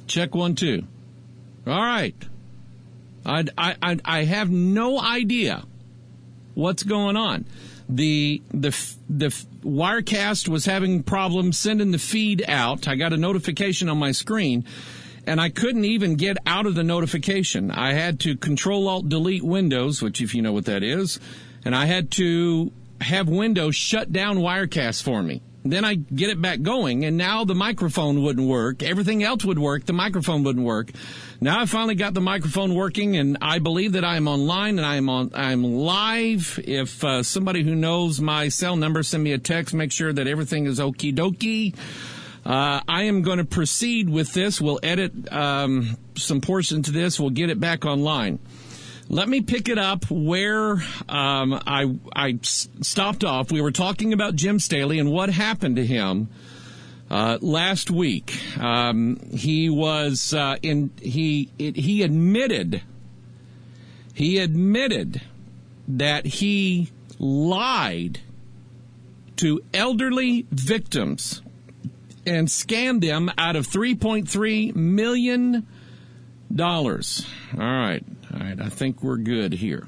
Check 1, 2. All right. I have no idea what's going on. The Wirecast was having problems sending the feed out. I got a notification on my screen, and I couldn't even get out of the notification. I had to Control-Alt-Delete Windows, which if you know what that is, and I had to have Windows shut down Wirecast for me. Then I get it back going, and now the microphone wouldn't work. Everything else would work. The microphone wouldn't work. Now I finally got the microphone working, and I believe that I am online and I'm live. If somebody who knows my cell number, send me a text, make sure that everything is okie dokie. I am going to proceed with this. We'll edit some portions of this. We'll get it back online. Let me pick it up where I stopped off. We were talking about Jim Staley and what happened to him last week. He was he admitted that he lied to elderly victims and scammed them out of $3.3 million. All right, I think we're good here.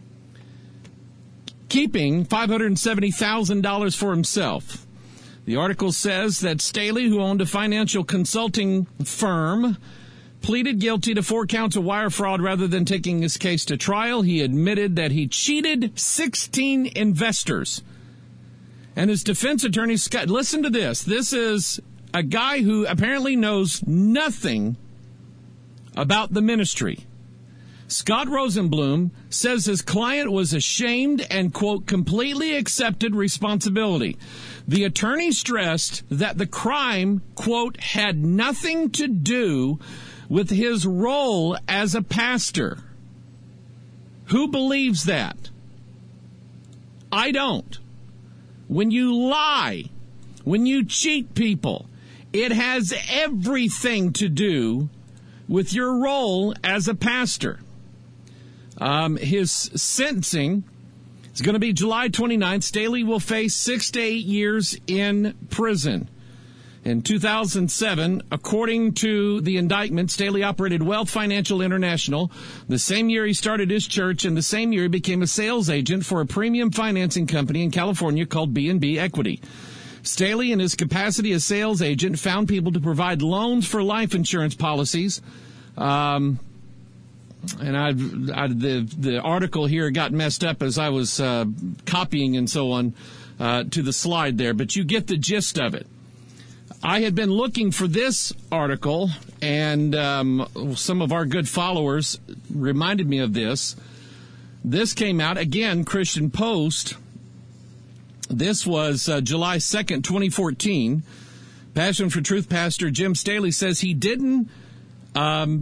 Keeping $570,000 for himself. The article says that Staley, who owned a financial consulting firm, pleaded guilty to 4 counts of wire fraud rather than taking his case to trial. He admitted that he cheated 16 investors. And his defense attorney, Scott, listen to this. This is a guy who apparently knows nothing about the ministry. Scott Rosenblum says his client was ashamed and, quote, completely accepted responsibility. The attorney stressed that the crime, quote, had nothing to do with his role as a pastor. Who believes that? I don't. When you lie, when you cheat people, it has everything to do with your role as a pastor. His sentencing is going to be July 29th. Staley will face 6 to 8 years in prison. In 2007, according to the indictment, Staley operated Wealth Financial International. The same year he started his church, and the same year he became a sales agent for a premium financing company in California called B&B Equity. Staley, in his capacity as sales agent, found people to provide loans for life insurance policies. And the article here got messed up as I was copying and so on to the slide there, but you get the gist of it. I had been looking for this article, and some of our good followers reminded me of this. This came out, again, Christian Post. This was July 2nd, 2014. Passion for Truth pastor Jim Staley says he didn't, I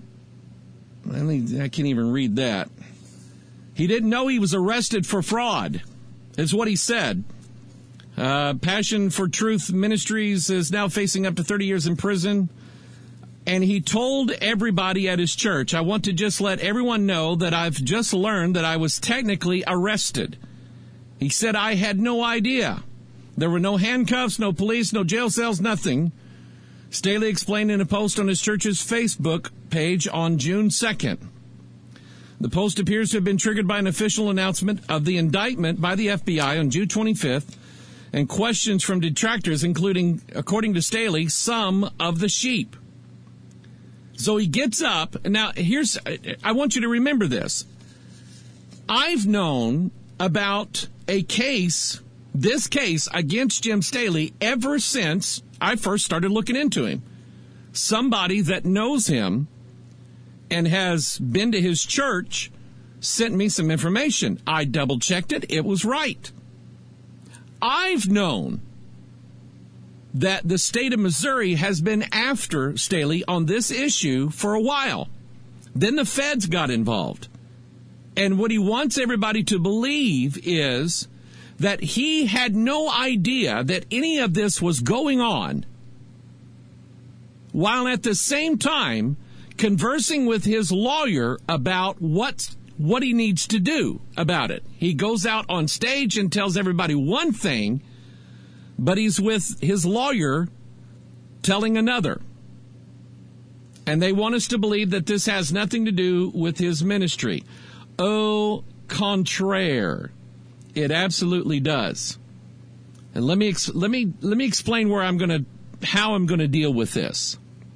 can't even read that. He didn't know he was arrested for fraud, is what he said. Passion for Truth Ministries is now facing up to 30 years in prison. And he told everybody at his church, I want to just let everyone know that I've just learned that I was technically arrested. He said, I had no idea. There were no handcuffs, no police, no jail cells, nothing. Staley explained in a post on his church's Facebook page on June 2nd. The post appears to have been triggered by an official announcement of the indictment by the FBI on June 25th and questions from detractors, including, according to Staley, some of the sheep. So he gets up. Now, I want you to remember this. I've known about this case against Jim Staley ever since I first started looking into him. Somebody that knows him and has been to his church sent me some information. I double-checked it. It was right. I've known that the state of Missouri has been after Staley on this issue for a while. Then the feds got involved. And what he wants everybody to believe is that he had no idea that any of this was going on, while at the same time conversing with his lawyer about what he needs to do about it. He goes out on stage and tells everybody one thing, but he's with his lawyer telling another. And they want us to believe that this has nothing to do with his ministry. Au contraire, it absolutely does. And let me explain how I'm going to deal with this.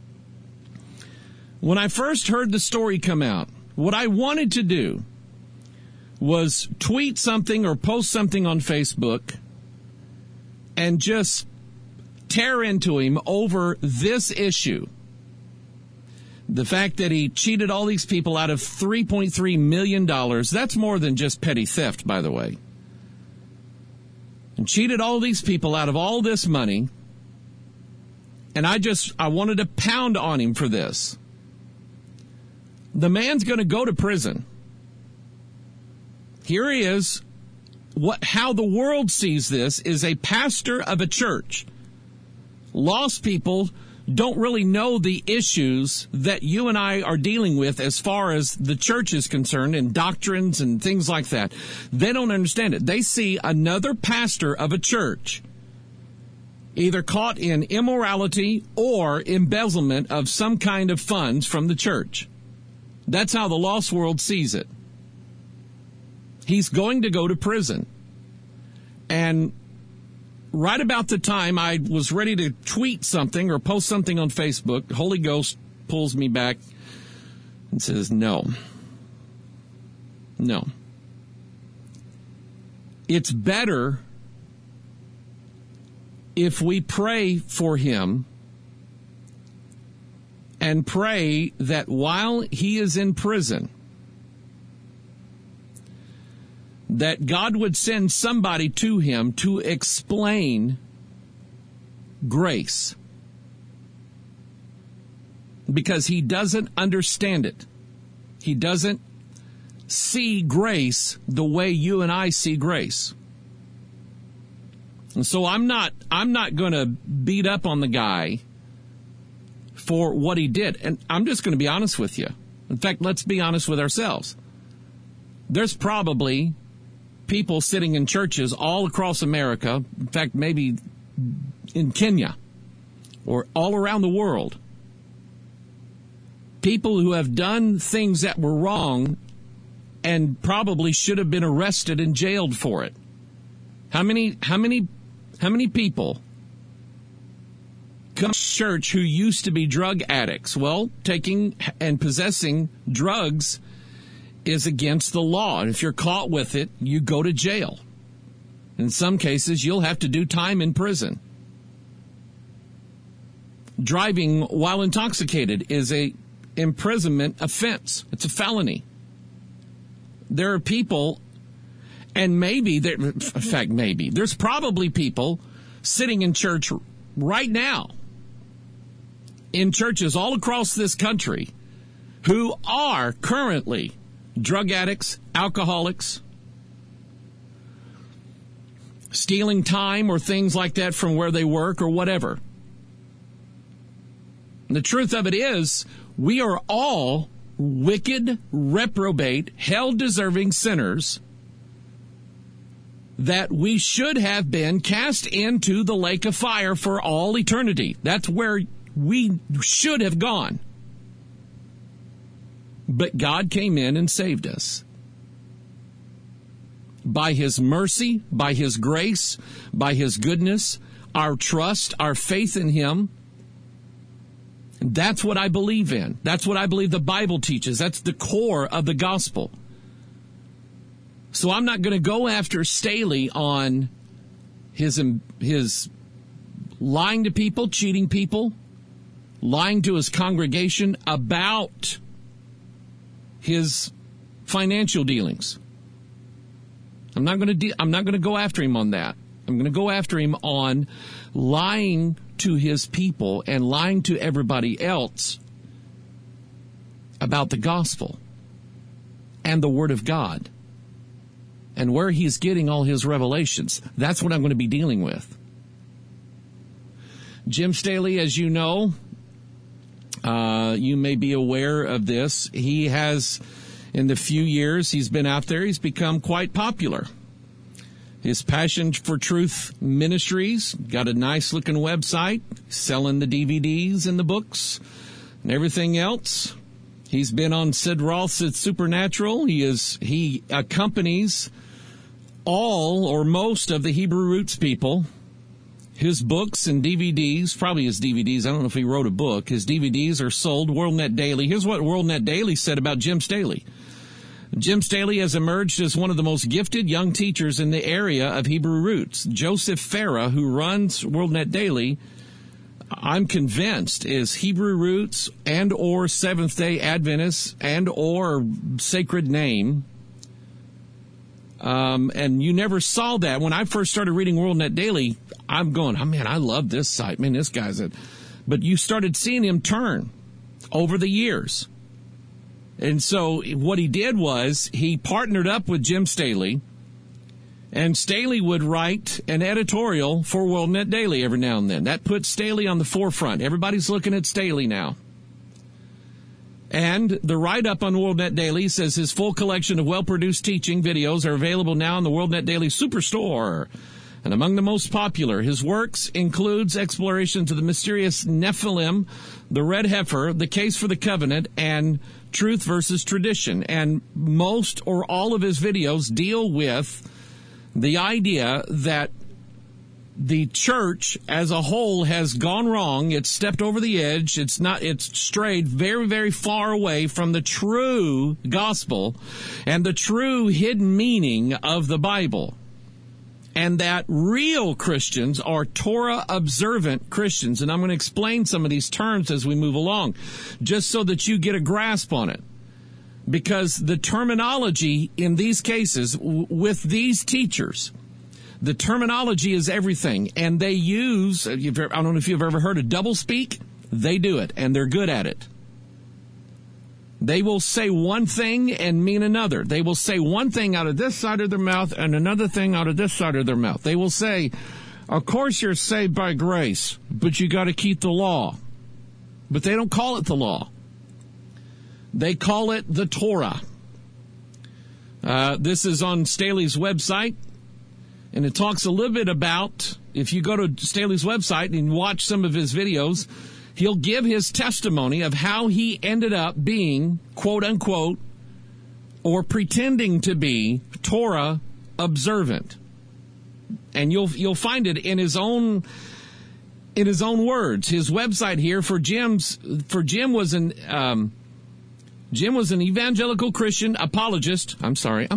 When I first heard the story come out, what I wanted to do was tweet something or post something on Facebook and just tear into him over this issue. The fact that he cheated all these people out of $3.3 million, that's more than just petty theft, by the way. And cheated all these people out of all this money. And I wanted to pound on him for this. The man's going to go to prison. Here he is. How the world sees this is a pastor of a church. Lost people don't really know the issues that you and I are dealing with as far as the church is concerned and doctrines and things like that. They don't understand it. They see another pastor of a church either caught in immorality or embezzlement of some kind of funds from the church. That's how the lost world sees it. He's going to go to prison. And right about the time I was ready to tweet something or post something on Facebook, the Holy Ghost pulls me back and says, no. It's better if we pray for him and pray that while he is in prison, that God would send somebody to him to explain grace. Because he doesn't understand it. He doesn't see grace the way you and I see grace. And so I'm not going to beat up on the guy for what he did. And I'm just going to be honest with you. In fact, let's be honest with ourselves. There's probably people sitting in churches all across America, in fact, maybe in Kenya or all around the world, people who have done things that were wrong and probably should have been arrested and jailed for it. How many people come to church who used to be drug addicts? Well, taking and possessing drugs is against the law. And if you're caught with it, you go to jail. In some cases, you'll have to do time in prison. Driving while intoxicated is a imprisonment offense. It's a felony. There are people, and there's probably people sitting in church right now, in churches all across this country, who are currently drug addicts, alcoholics, stealing time or things like that from where they work or whatever. And the truth of it is, we are all wicked, reprobate, hell-deserving sinners that we should have been cast into the lake of fire for all eternity. That's where we should have gone. But God came in and saved us. By his mercy, by his grace, by his goodness, our trust, our faith in him. That's what I believe in. That's what I believe the Bible teaches. That's the core of the gospel. So I'm not going to go after Staley on his lying to people, cheating people, lying to his congregation about his financial dealings. I'm not going to go after him on that. I'm going to go after him on lying to his people and lying to everybody else about the gospel and the Word of God and where he's getting all his revelations. That's what I'm going to be dealing with. Jim Staley, as you know, you may be aware of this. He has, in the few years he's been out there, he's become quite popular. His Passion for Truth Ministries got a nice looking website, selling the DVDs and the books. and everything else. He's been on Sid Roth's Supernatural. He accompanies all or most of the Hebrew Roots people. His books and DVDs, probably his DVDs, I don't know if he wrote a book. His DVDs are sold. WorldNet Daily. Here's what WorldNet Daily said about Jim Staley. Jim Staley has emerged as one of the most gifted young teachers in the area of Hebrew Roots. Joseph Farah, who runs WorldNet Daily, I'm convinced is Hebrew Roots and or Seventh-day Adventist and or Sacred Name. And you never saw that. When I first started reading WorldNet Daily, I'm going, oh, man, I love this site. Man, this guy's it. But you started seeing him turn over the years. And so what he did was he partnered up with Jim Staley, and Staley would write an editorial for WorldNet Daily every now and then. That puts Staley on the forefront. Everybody's looking at Staley now. And the write-up on WorldNet Daily says his full collection of well-produced teaching videos are available now in the WorldNet Daily Superstore. And among the most popular, his works includes explorations of the mysterious Nephilim, the red heifer, the case for the covenant, and truth versus tradition. And most or all of his videos deal with the idea that the church as a whole has gone wrong. It's stepped over the edge. It's strayed very, very far away from the true gospel and the true hidden meaning of the Bible. And that real Christians are Torah-observant Christians. And I'm going to explain some of these terms as we move along, just so that you get a grasp on it. Because the terminology in these cases, with these teachers, the terminology is everything. And they use, I don't know if you've ever heard of doublespeak. They do it, and they're good at it. They will say one thing and mean another. They will say one thing out of this side of their mouth and another thing out of this side of their mouth. They will say, of course you're saved by grace, but you got to keep the law. But they don't call it the law. They call it the Torah. This is on Staley's website, and it talks a little bit about, if you go to Staley's website and watch some of his videos, he'll give his testimony of how he ended up being, quote unquote, or pretending to be Torah observant. And you'll find it in his own words. His website here Jim was an evangelical Christian apologist. I'm sorry.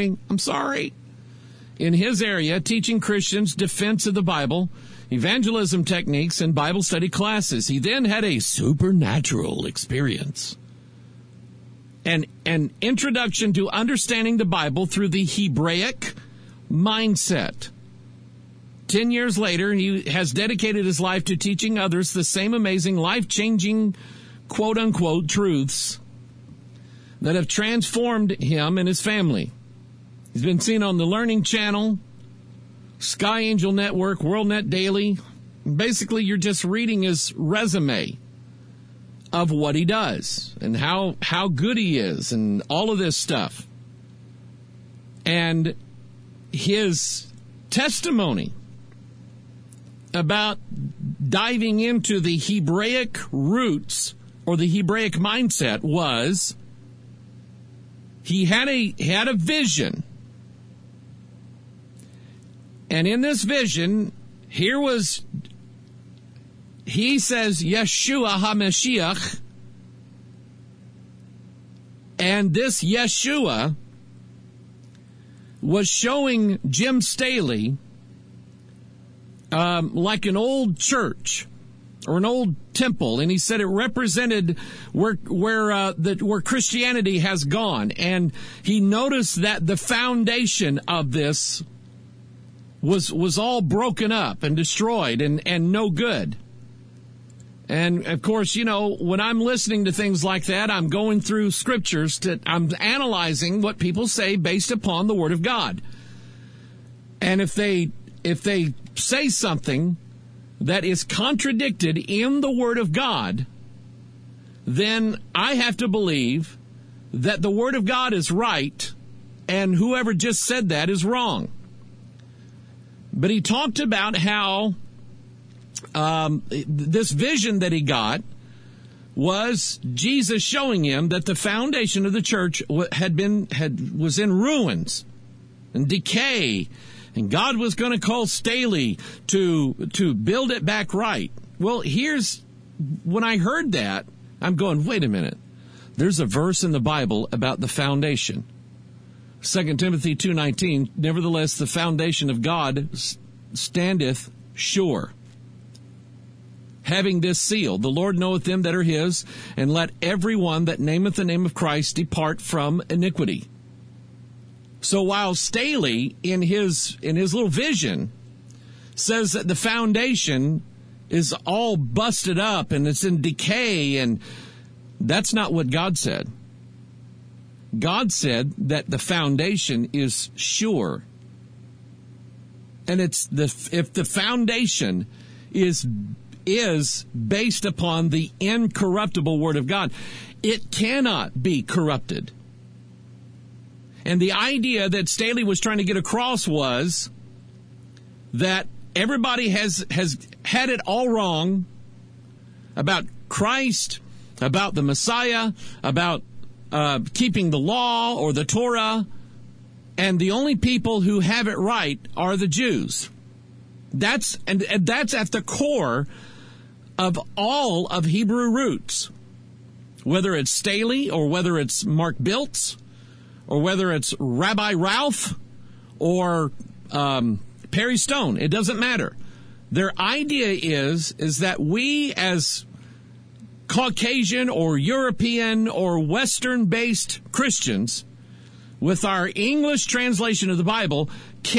In his area, teaching Christians defense of the Bible, evangelism techniques, and Bible study classes. He then had a supernatural experience. An introduction to understanding the Bible through the Hebraic mindset. 10 years later, he has dedicated his life to teaching others the same amazing, life-changing, quote-unquote, truths that have transformed him and his family. He's been seen on the Learning Channel, Sky Angel Network, WorldNet Daily. Basically, you're just reading his resume of what he does and how good he is and all of this stuff. And his testimony about diving into the Hebraic roots or the Hebraic mindset was he had a vision. And in this vision, he says, Yeshua HaMashiach. And this Yeshua was showing Jim Staley like an old church or an old temple, and he said it represented where Christianity has gone. And he noticed that the foundation of this was all broken up and destroyed and no good. And of course, when I'm listening to things like that, I'm going through scriptures I'm analyzing what people say based upon the Word of God. And if they say something that is contradicted in the Word of God, then I have to believe that the Word of God is right and whoever just said that is wrong. But he talked about how this vision that he got was Jesus showing him that the foundation of the church was in ruins and decay, and God was going to call Staley to build it back right. Well, when I heard that, I'm going, wait a minute. There's a verse in the Bible about the foundation. 2 Timothy 2:19, nevertheless, the foundation of God standeth sure, having this seal, the Lord knoweth them that are his, and let every one that nameth the name of Christ depart from iniquity. So while Staley, in his little vision, says that the foundation is all busted up and it's in decay, and that's not what God said. God said that the foundation is sure. And if the foundation is based upon the incorruptible Word of God, it cannot be corrupted. And the idea that Staley was trying to get across was that everybody has had it all wrong about Christ, about the Messiah, about keeping the law or the Torah, and the only people who have it right are the Jews. That's at the core of all of Hebrew roots, whether it's Staley or whether it's Mark Biltz or whether it's Rabbi Ralph or Perry Stone. It doesn't matter. Their idea is that we as Caucasian or European or Western-based Christians, with our English translation of the Bible,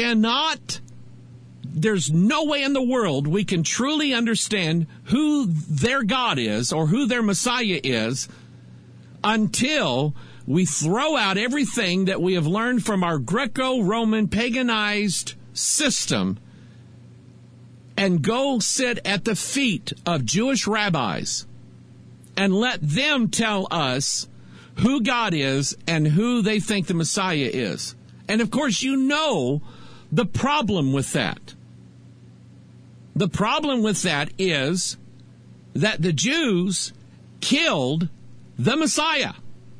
there's no way in the world we can truly understand who their God is or who their Messiah is until we throw out everything that we have learned from our Greco-Roman paganized system and go sit at the feet of Jewish rabbis and let them tell us who God is and who they think the Messiah is. And of course, you know the problem with that. The problem with that is that the Jews killed the Messiah.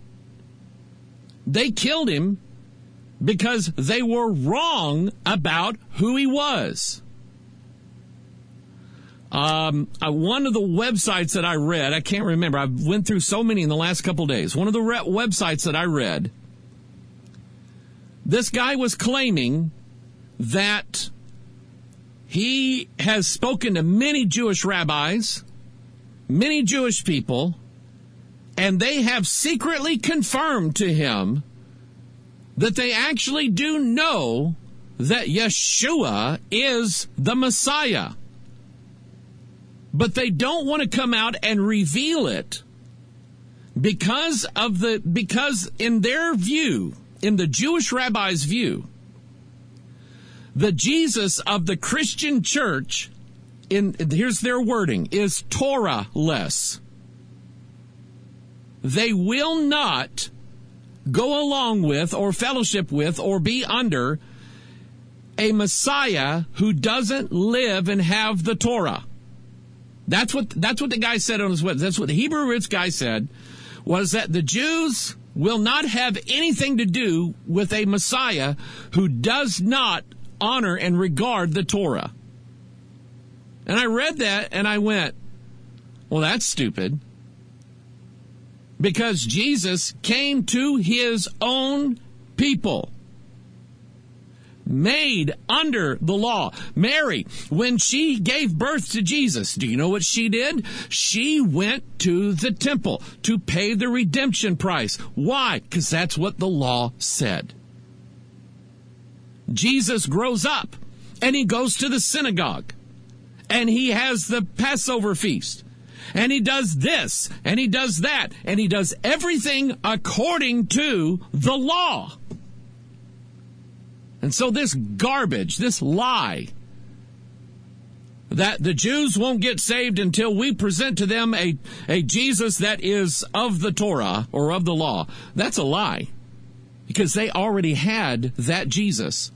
They killed him because they were wrong about who he was. One of the websites that I read, I can't remember, I went through so many in the last couple days. One of the websites that I read, this guy was claiming that he has spoken to many Jewish rabbis, many Jewish people, and they have secretly confirmed to him that they actually do know that Yeshua is the Messiah. But they don't want to come out and reveal it because in their view, in the Jewish rabbis' view, the Jesus of the Christian church, here's their wording, is Torah-less. They will not go along with or fellowship with or be under a Messiah who doesn't live and have the Torah. That's what the guy said on his website. That's what the Hebrew Roots guy said, was that the Jews will not have anything to do with a Messiah who does not honor and regard the Torah. And I read that and I went, well, that's stupid. Because Jesus came to his own people, made under the law. Mary, when she gave birth to Jesus, do you know what she did? She went to the temple to pay the redemption price. Why? Because that's what the law said. Jesus grows up and he goes to the synagogue and he has the Passover feast. And he does this, and he does that, and he does everything according to the law. And so this garbage, this lie, that the Jews won't get saved until we present to them a Jesus that is of the Torah or of the law, that's a lie. Because they already had that Jesus.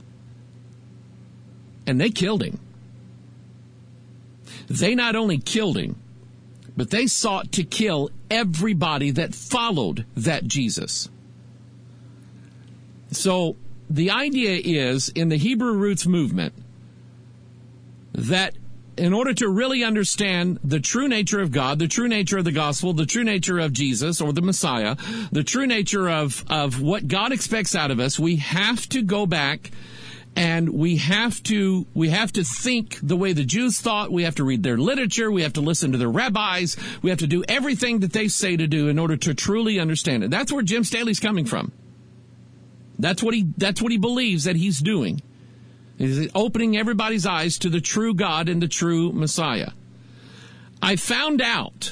And they killed him. They not only killed him, But they sought to kill everybody that followed that Jesus. So the idea is, in the Hebrew Roots movement, that in order to really understand the true nature of God, the true nature of the gospel, the true nature of Jesus or the Messiah, the true nature of what God expects out of us, we have to go back and we have to think the way the Jews thought. We have to read their literature. We have to listen to their rabbis. We have to do everything that they say to do in order to truly understand it. That's where Jim Staley's coming from. That's what he believes that he's doing. He's opening everybody's eyes to the true God and the true Messiah. I found out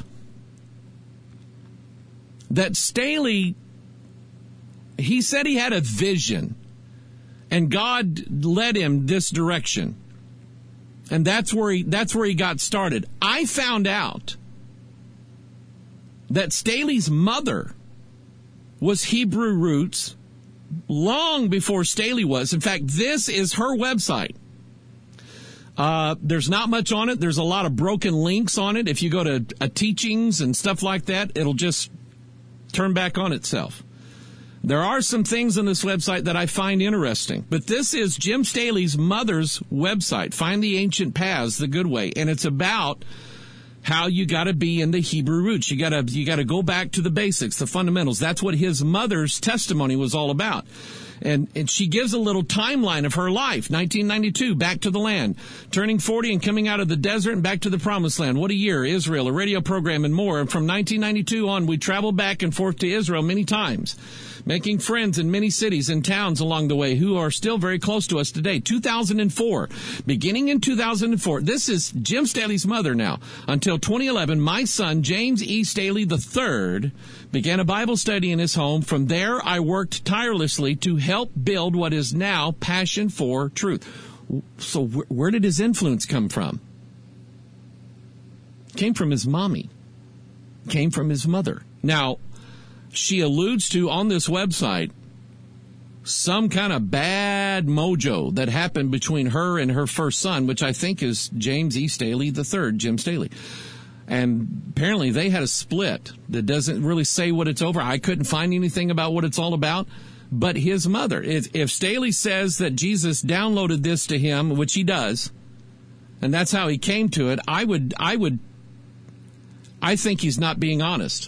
that Staley, he said he had a vision, and God led him this direction. And that's where he got started. I found out that Staley's mother was Hebrew roots long before Staley was. In fact, this is her website. There's not much on it. There's a lot of broken links on it. If you go to teachings and stuff like that, it'll just turn back on itself. There are some things on this website that I find interesting, but this is Jim Staley's mother's website, Find the Ancient Paths, the Good Way, and it's about how you got to be in the Hebrew roots. You got to go back to the basics, the fundamentals. That's what his mother's testimony was all about. And she gives a little timeline of her life. 1992, back to the land. Turning 40 and coming out of the desert and back to the promised land. What a year. Israel, a radio program, and more. And from 1992 on, we traveled back and forth to Israel many times, making friends in many cities and towns along the way who are still very close to us today. 2004, beginning in 2004, this is Jim Staley's mother now. Until 2011, my son, James E. Staley III, began a Bible study in his home. From there, I worked tirelessly to help build what is now Passion for Truth. So where did his influence come from? Came from his mommy. Came from his mother. Now, she alludes to on this website some kind of bad mojo that happened between her and her first son, which I think is James E. Staley III, Jim Staley. And apparently they had a split that doesn't really say what it's over. I couldn't find anything about what it's all about. But his mother, if Staley says that Jesus downloaded this to him, which he does, and that's how he came to it, I think he's not being honest.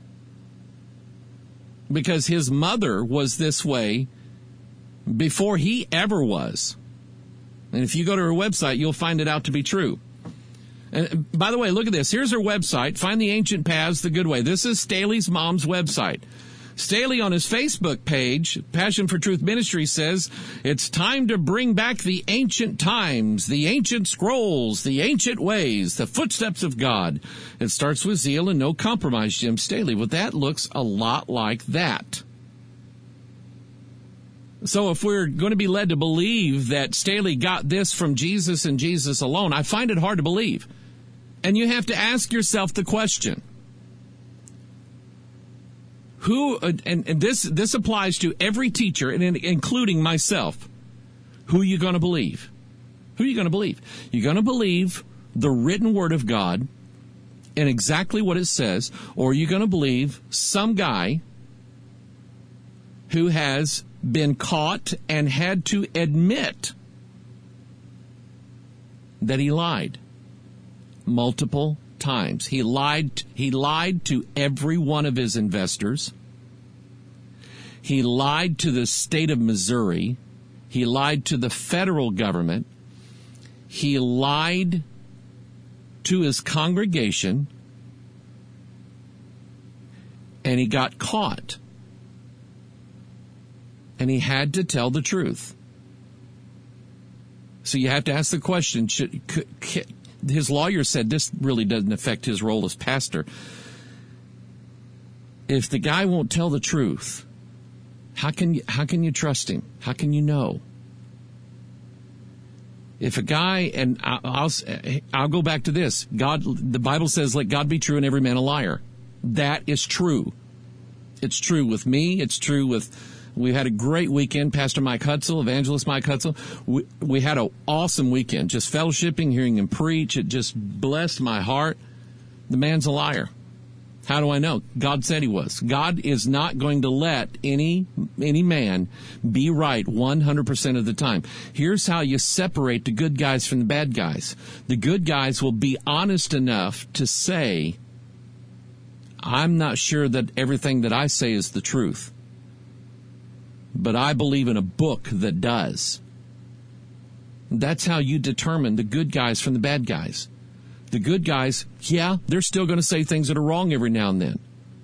Because his mother was this way before he ever was. And if you go to her website, you'll find it out to be true. And by the way, look at this. Here's her website, Find the Ancient Paths, the Good Way. This is Staley's mom's website. Staley on his Facebook page, Passion for Truth Ministry, says, it's time to bring back the ancient times, the ancient scrolls, the ancient ways, the footsteps of God. It starts with zeal and no compromise, Jim Staley. Well, that looks a lot like that. So if we're going to be led to believe that Staley got this from Jesus and Jesus alone, I find it hard to believe. And you have to ask yourself the question. Who, and this applies to every teacher, and including myself, who are you going to believe? Who are you going to believe? You're going to believe the written word of God and exactly what it says, or are you going to believe some guy who has been caught and had to admit that he lied multiple times? He lied to every one of his investors. He lied to the state of Missouri. He lied to the federal government. He lied to his congregation. And he got caught. And he had to tell the truth. So you have to ask the question, his lawyer said this really doesn't affect his role as pastor. If the guy won't tell the truth, how can you trust him? How can you know? If a guy, and I'll go back to this. The Bible says, let God be true and every man a liar. That is true. It's true with me. It's true with, we had a great weekend. Pastor Mike Hutzel, Evangelist Mike Hutzel. We had an awesome weekend, just fellowshipping, hearing him preach. It just blessed my heart. the man's a liar. How do I know? God said he was. God is not going to let any man be right 100% of the time. Here's how you separate the good guys from the bad guys. The good guys will be honest enough to say, I'm not sure that everything that I say is the truth, but I believe in a book that does. That's how you determine the good guys from the bad guys. The good guys, yeah, they're still going to say things that are wrong every now and then.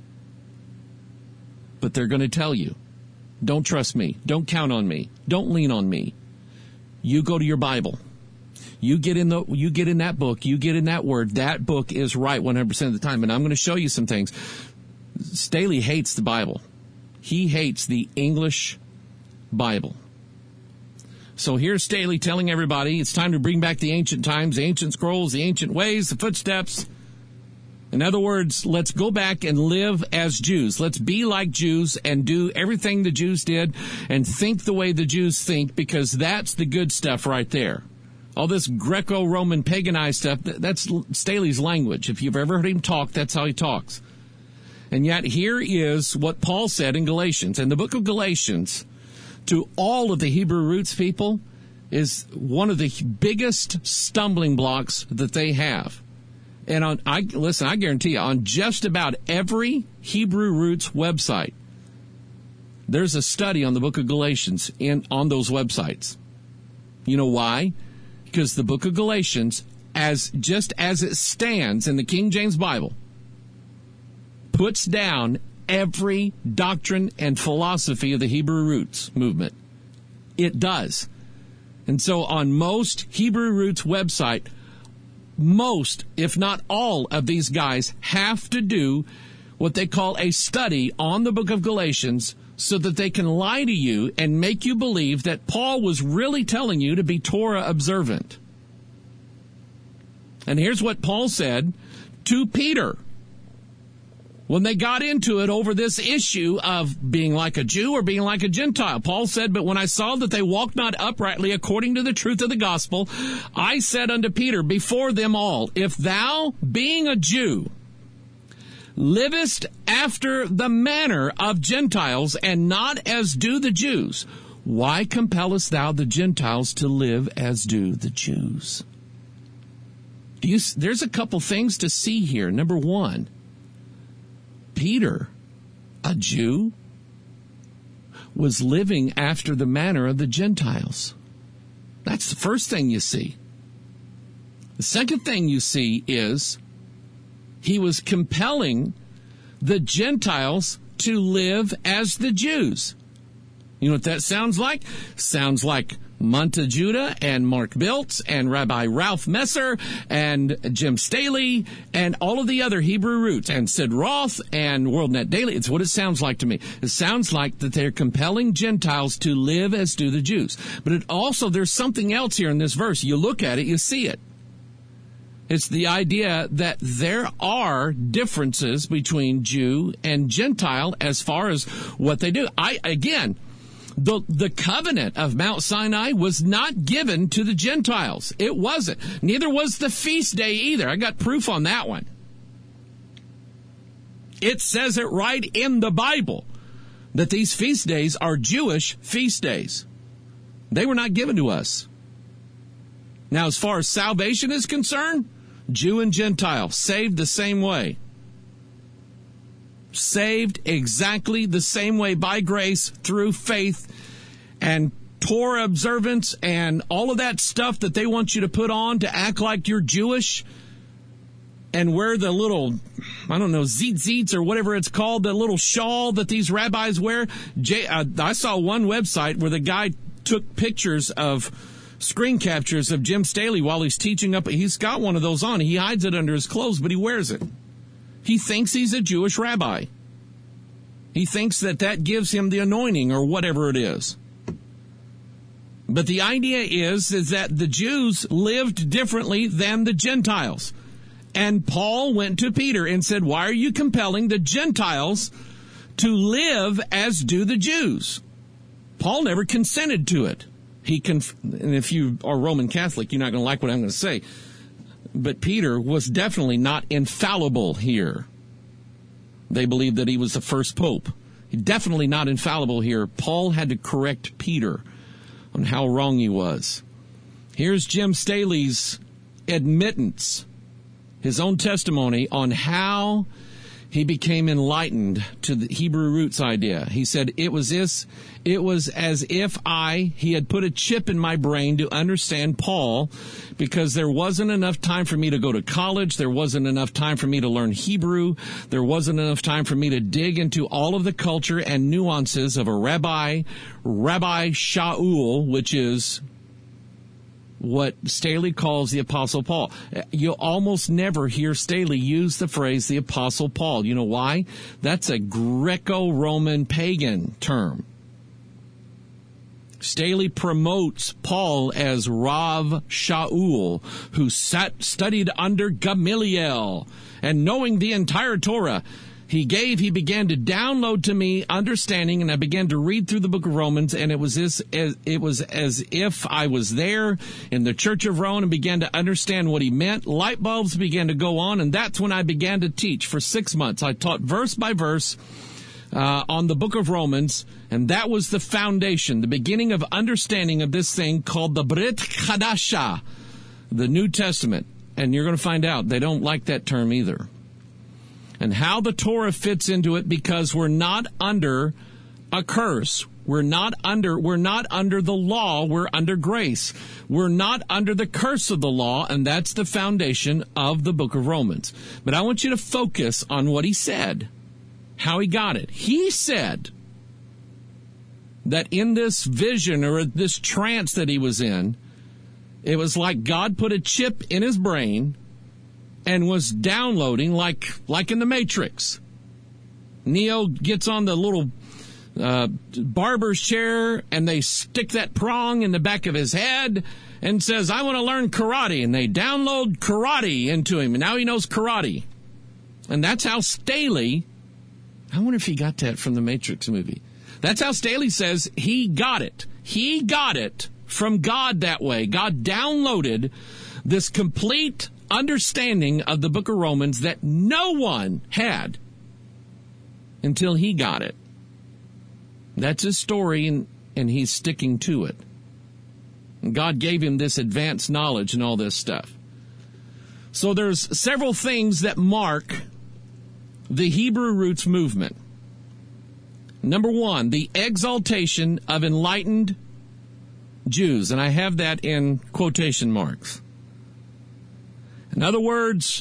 But they're going to tell you, don't trust me. Don't count on me. Don't lean on me. You go to your Bible. You get in that book. You get in that word. That book is right 100% of the time. And I'm going to show you some things. Staley hates the Bible. He hates the English Bible. So here's Staley telling everybody it's time to bring back the ancient times, the ancient scrolls, the ancient ways, the footsteps. In other words, let's go back and live as Jews. Let's be like Jews and do everything the Jews did and think the way the Jews think, because that's the good stuff right there. All this Greco-Roman paganized stuff, that's Staley's language. If you've ever heard him talk, that's how he talks. And yet here is what Paul said in Galatians. And the book of Galatians, to all of the Hebrew roots people, is one of the biggest stumbling blocks that they have. And I guarantee you, on just about every Hebrew roots website, there's a study on the book of Galatians on those websites. You know why? Because the book of Galatians, just as it stands in the King James Bible, puts down every doctrine and philosophy of the Hebrew roots movement. It does. And so on most Hebrew roots website, most, if not all, of these guys have to do what they call a study on the book of Galatians so that they can lie to you and make you believe that Paul was really telling you to be Torah observant. And here's what Paul said to Peter when they got into it over this issue of being like a Jew or being like a Gentile. Paul said, but when I saw that they walked not uprightly according to the truth of the gospel, I said unto Peter before them all, if thou, being a Jew, livest after the manner of Gentiles and not as do the Jews, why compellest thou the Gentiles to live as do the Jews? There's a couple things to see here. Number one, Peter, a Jew, was living after the manner of the Gentiles. That's the first thing you see. The second thing you see is he was compelling the Gentiles to live as the Jews. You know what that sounds like? Sounds like Monta Judah and Mark Biltz and Rabbi Ralph Messer and Jim Staley and all of the other Hebrew roots and Sid Roth and WorldNet Daily. It's what it sounds like to me. It sounds like that they're compelling Gentiles to live as do the Jews. But there's something else here in this verse. You look at it, you see it. It's the idea that there are differences between Jew and Gentile as far as what they do. The covenant of Mount Sinai was not given to the Gentiles. It wasn't. Neither was the feast day either. I got proof on that one. It says it right in the Bible that these feast days are Jewish feast days. They were not given to us. Now, as far as salvation is concerned, Jew and Gentile saved the same way. Saved exactly the same way by grace through faith and Torah observance and all of that stuff that they want you to put on to act like you're Jewish and wear the little, zitz or whatever it's called, the little shawl that these rabbis wear. I saw one website where the guy took pictures of screen captures of Jim Staley while he's teaching up. He's got one of those on. He hides it under his clothes, but he wears it. He thinks he's a Jewish rabbi. He thinks that gives him the anointing or whatever it is. But the idea is that the Jews lived differently than the Gentiles. And Paul went to Peter and said, why are you compelling the Gentiles to live as do the Jews? Paul never consented to it. And if you are Roman Catholic, you're not going to like what I'm going to say. But Peter was definitely not infallible here. They believed that he was the first pope. Definitely not infallible here. Paul had to correct Peter on how wrong he was. Here's Jim Staley's admittance, his own testimony on how he became enlightened to the Hebrew roots idea. He said, it was as if he had put a chip in my brain to understand Paul, because there wasn't enough time for me to go to college. There wasn't enough time for me to learn Hebrew. There wasn't enough time for me to dig into all of the culture and nuances of a Rabbi Shaul, which is what Staley calls the Apostle Paul. You'll almost never hear Staley use the phrase the Apostle Paul. You know why? That's a Greco-Roman pagan term. Staley promotes Paul as Rav Shaul, who studied under Gamaliel, and knowing the entire Torah, he began to download to me understanding, and I began to read through the book of Romans, and it was as if I was there in the Church of Rome and began to understand what he meant. Light bulbs began to go on, and that's when I began to teach. For 6 months, I taught verse by verse on the book of Romans, and that was the foundation, the beginning of understanding of this thing called the Brit Chadasha, the New Testament. And you're going to find out they don't like that term either. And how the Torah fits into it, because we're not under a curse. We're not under the law. We're under grace. We're not under the curse of the law, and that's the foundation of the book of Romans. But I want you to focus on what he said, how he got it. He said that in this vision or this trance that he was in, it was like God put a chip in his brain and was downloading like in the Matrix. Neo gets on the little barber's chair, and they stick that prong in the back of his head and says, I want to learn karate. And they download karate into him, and now he knows karate. And that's how Staley, I wonder if he got that from the Matrix movie. That's how Staley says he got it. He got it from God that way. God downloaded this complete understanding of the book of Romans that no one had until he got it. That's his story, and he's sticking to it. And God gave him this advanced knowledge and all this stuff. So there's several things that mark the Hebrew roots movement. Number one, the exaltation of enlightened Jews, and I have that in quotation marks. In other words,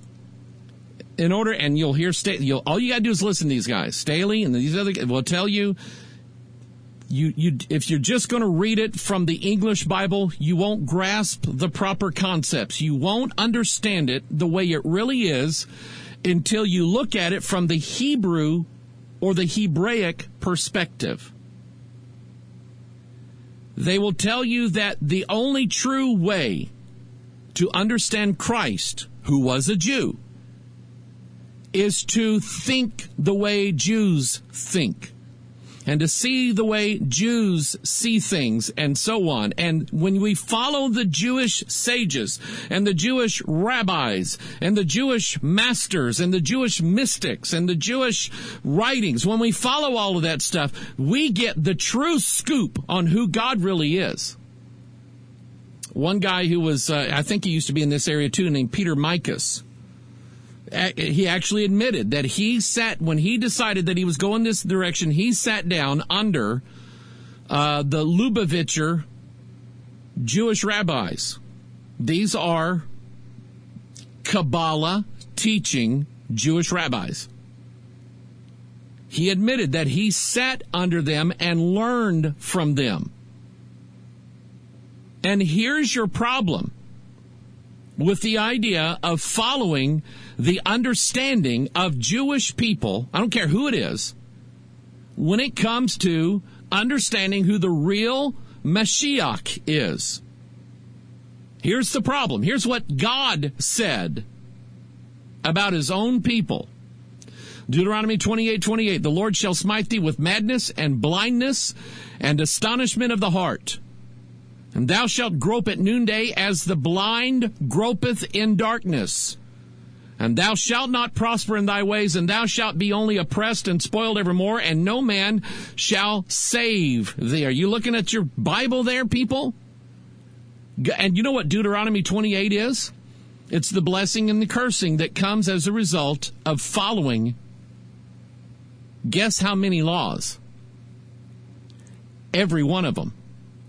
and you'll hear all you got to do is listen to these guys. Staley and these other will tell you, if you're just going to read it from the English Bible, you won't grasp the proper concepts. You won't understand it the way it really is until you look at it from the Hebrew or the Hebraic perspective. They will tell you that the only true way to understand Christ, who was a Jew, is to think the way Jews think, and to see the way Jews see things, and so on. And when we follow the Jewish sages and the Jewish rabbis and the Jewish masters and the Jewish mystics and the Jewish writings, when we follow all of that stuff, we get the true scoop on who God really is. One guy who was, I think he used to be in this area too, named Peter Mikas, he actually admitted that when he decided that he was going this direction, he sat down under the Lubavitcher Jewish rabbis. These are Kabbalah teaching Jewish rabbis. He admitted that he sat under them and learned from them. And here's your problem with the idea of following the understanding of Jewish people, I don't care who it is, when it comes to understanding who the real Mashiach is. Here's the problem. Here's what God said about his own people. Deuteronomy 28:28, the Lord shall smite thee with madness and blindness and astonishment of the heart. And thou shalt grope at noonday as the blind gropeth in darkness. And thou shalt not prosper in thy ways, and thou shalt be only oppressed and spoiled evermore, and no man shall save thee. Are you looking at your Bible there, people? And you know what Deuteronomy 28 is? It's the blessing and the cursing that comes as a result of following, guess how many laws? Every one of them.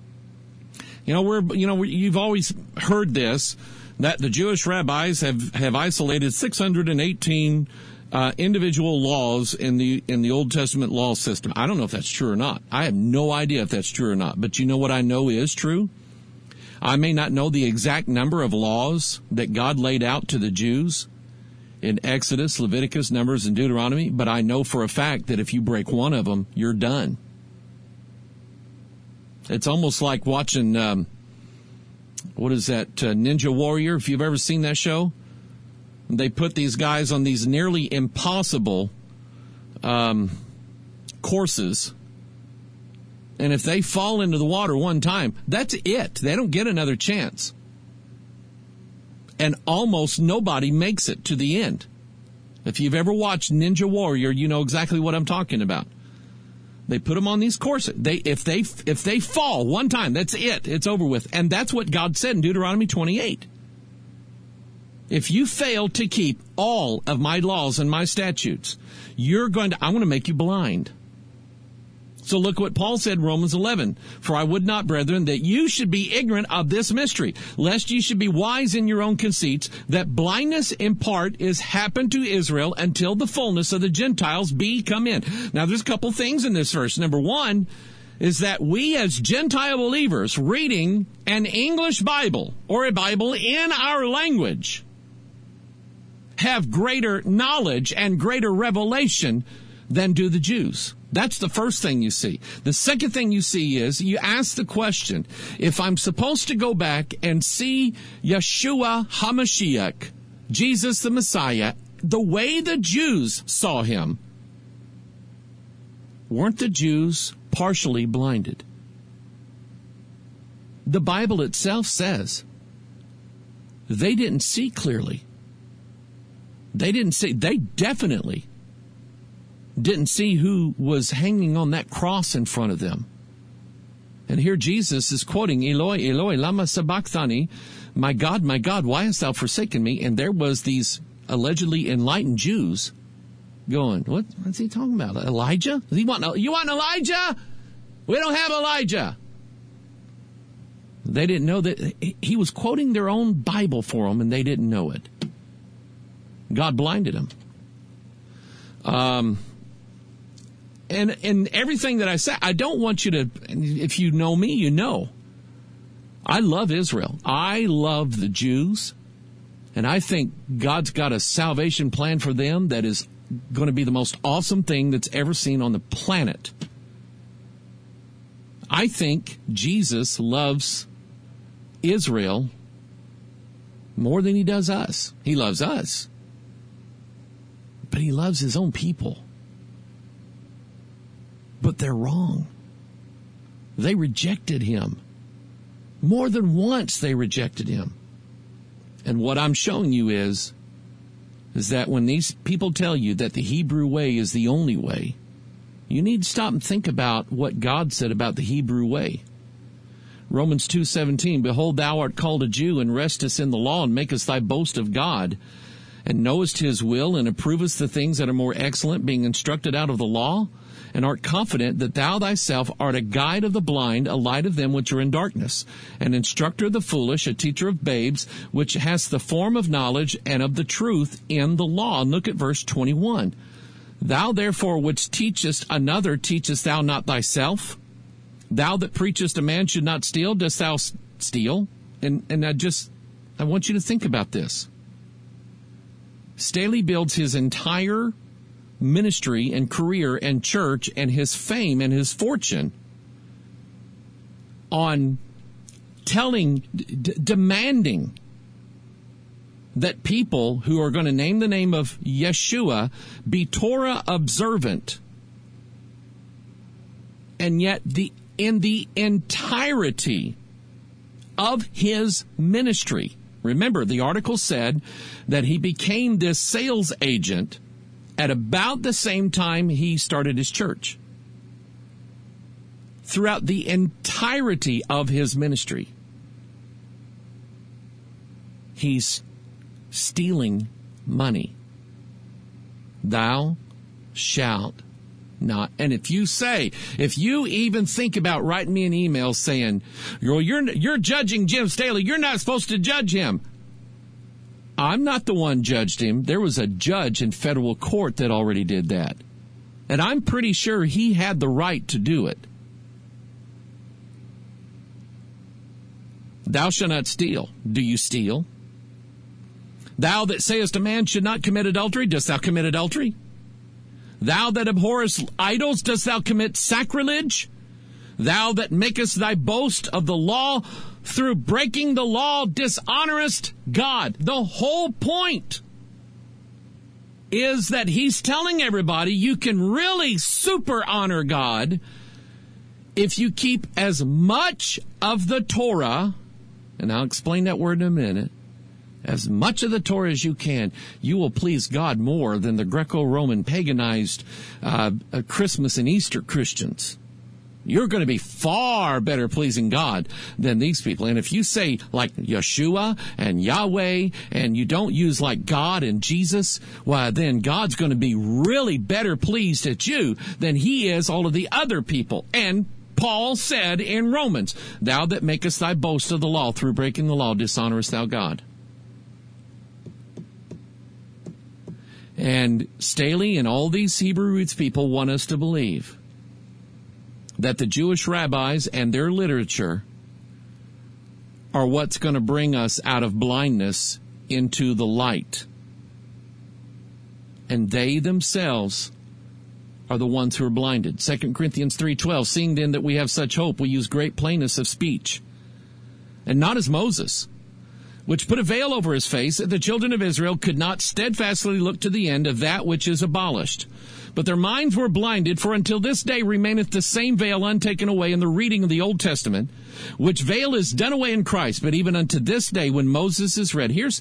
You've always heard this, that the Jewish rabbis have isolated 618 individual laws in the Old Testament law system. I don't know if that's true or not. I have no idea if that's true or not. But you know what I know is true? I may not know the exact number of laws that God laid out to the Jews in Exodus, Leviticus, Numbers, and Deuteronomy, but I know for a fact that if you break one of them, you're done. It's almost like watching, Ninja Warrior, if you've ever seen that show. They put these guys on these nearly impossible courses. And if they fall into the water one time, that's it. They don't get another chance. And almost nobody makes it to the end. If you've ever watched Ninja Warrior, you know exactly what I'm talking about. They put them on these courses. If they fall one time, that's it. It's over with. And that's what God said in Deuteronomy 28. If you fail to keep all of my laws and my statutes, I'm going to make you blind. So look what Paul said in Romans 11. For I would not, brethren, that you should be ignorant of this mystery, lest you should be wise in your own conceits, that blindness in part is happened to Israel until the fullness of the Gentiles be come in. Now there's a couple things in this verse. Number one is that we as Gentile believers reading an English Bible or a Bible in our language have greater knowledge and greater revelation than do the Jews. That's the first thing you see. The second thing you see is you ask the question, if I'm supposed to go back and see Yeshua HaMashiach, Jesus the Messiah, the way the Jews saw him, weren't the Jews partially blinded? The Bible itself says they didn't see clearly. They definitely didn't see who was hanging on that cross in front of them. And here Jesus is quoting, Eloi, Eloi, lama sabachthani, my God, why hast thou forsaken me? And there was these allegedly enlightened Jews going, what's he talking about? Elijah? You want Elijah? We don't have Elijah. They didn't know that he was quoting their own Bible for them, and they didn't know it. God blinded them. And everything that I say, I don't want you to, if you know me, you know. I love Israel. I love the Jews. And I think God's got a salvation plan for them that is going to be the most awesome thing that's ever seen on the planet. I think Jesus loves Israel more than he does us. He loves us. But he loves his own people. But they're wrong. They rejected him. More than once they rejected him. And what I'm showing you is that when these people tell you that the Hebrew way is the only way, you need to stop and think about what God said about the Hebrew way. Romans 2:17, behold, thou art called a Jew, and restest in the law, and makest thy boast of God, and knowest his will, and approvest the things that are more excellent, being instructed out of the law, and art confident that thou thyself art a guide of the blind, a light of them which are in darkness, an instructor of the foolish, a teacher of babes, which hast the form of knowledge and of the truth in the law. And look at verse 21. Thou therefore which teachest another, teachest thou not thyself? Thou that preachest a man should not steal, dost thou steal? And I want you to think about this. Staley builds his entire ministry and career and church and his fame and his fortune on demanding that people who are going to name the name of Yeshua be Torah observant. And yet in the entirety of his ministry. Remember, the article said that he became this sales agent at about the same time he started his church. Throughout the entirety of his ministry, he's stealing money. Thou shalt not. And if you even think about writing me an email saying, you're judging Jim Staley, you're not supposed to judge him. I'm not the one judged him. There was a judge in federal court that already did that. And I'm pretty sure he had the right to do it. Thou shalt not steal. Do you steal? Thou that sayest a man should not commit adultery, dost thou commit adultery? Thou that abhorrest idols, dost thou commit sacrilege? Thou that makest thy boast of the law, through breaking the law dishonorest God. The whole point is that he's telling everybody you can really super honor God if you keep as much of the Torah, and I'll explain that word in a minute, as much of the Torah as you can. You will please God more than the Greco-Roman paganized Christmas and Easter Christians. You're going to be far better pleasing God than these people. And if you say like Yeshua and Yahweh and you don't use like God and Jesus, well, then God's going to be really better pleased at you than he is all of the other people. And Paul said in Romans, thou that makest thy boast of the law through breaking the law, dishonorest thou God. And Staley and all these Hebrew roots people want us to believe that the Jewish rabbis and their literature are what's going to bring us out of blindness into the light. And they themselves are the ones who are blinded. 2 Corinthians 3:12, seeing then that we have such hope, we use great plainness of speech, and not as Moses, which put a veil over his face, that the children of Israel could not steadfastly look to the end of that which is abolished. But their minds were blinded, for until this day remaineth the same veil untaken away in the reading of the Old Testament, which veil is done away in Christ. But even unto this day, when Moses is read, here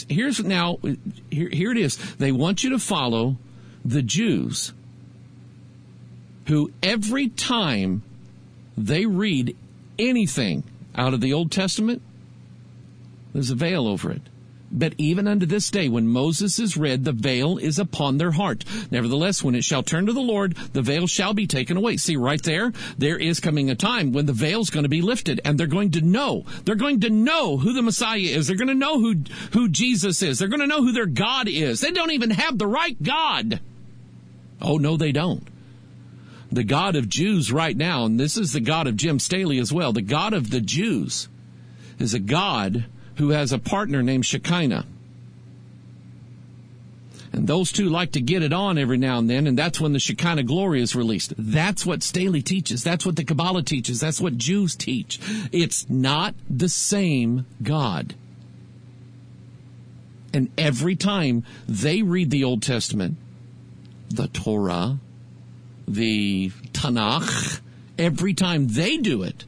it is. They want you to follow the Jews, who every time they read anything out of the Old Testament, there's a veil over it. But even unto this day, when Moses is read, the veil is upon their heart. Nevertheless, when it shall turn to the Lord, the veil shall be taken away. See, right there is coming a time when the veil's going to be lifted, and they're going to know. They're going to know who the Messiah is. They're going to know who Jesus is. They're going to know who their God is. They don't even have the right God. Oh, no, they don't. The God of Jews right now, and this is the God of Jim Staley as well, the God of the Jews is a God who has a partner named Shekinah. And those two like to get it on every now and then, and that's when the Shekinah glory is released. That's what Staley teaches. That's what the Kabbalah teaches. That's what Jews teach. It's not the same God. And every time they read the Old Testament, the Torah, the Tanakh, every time they do it,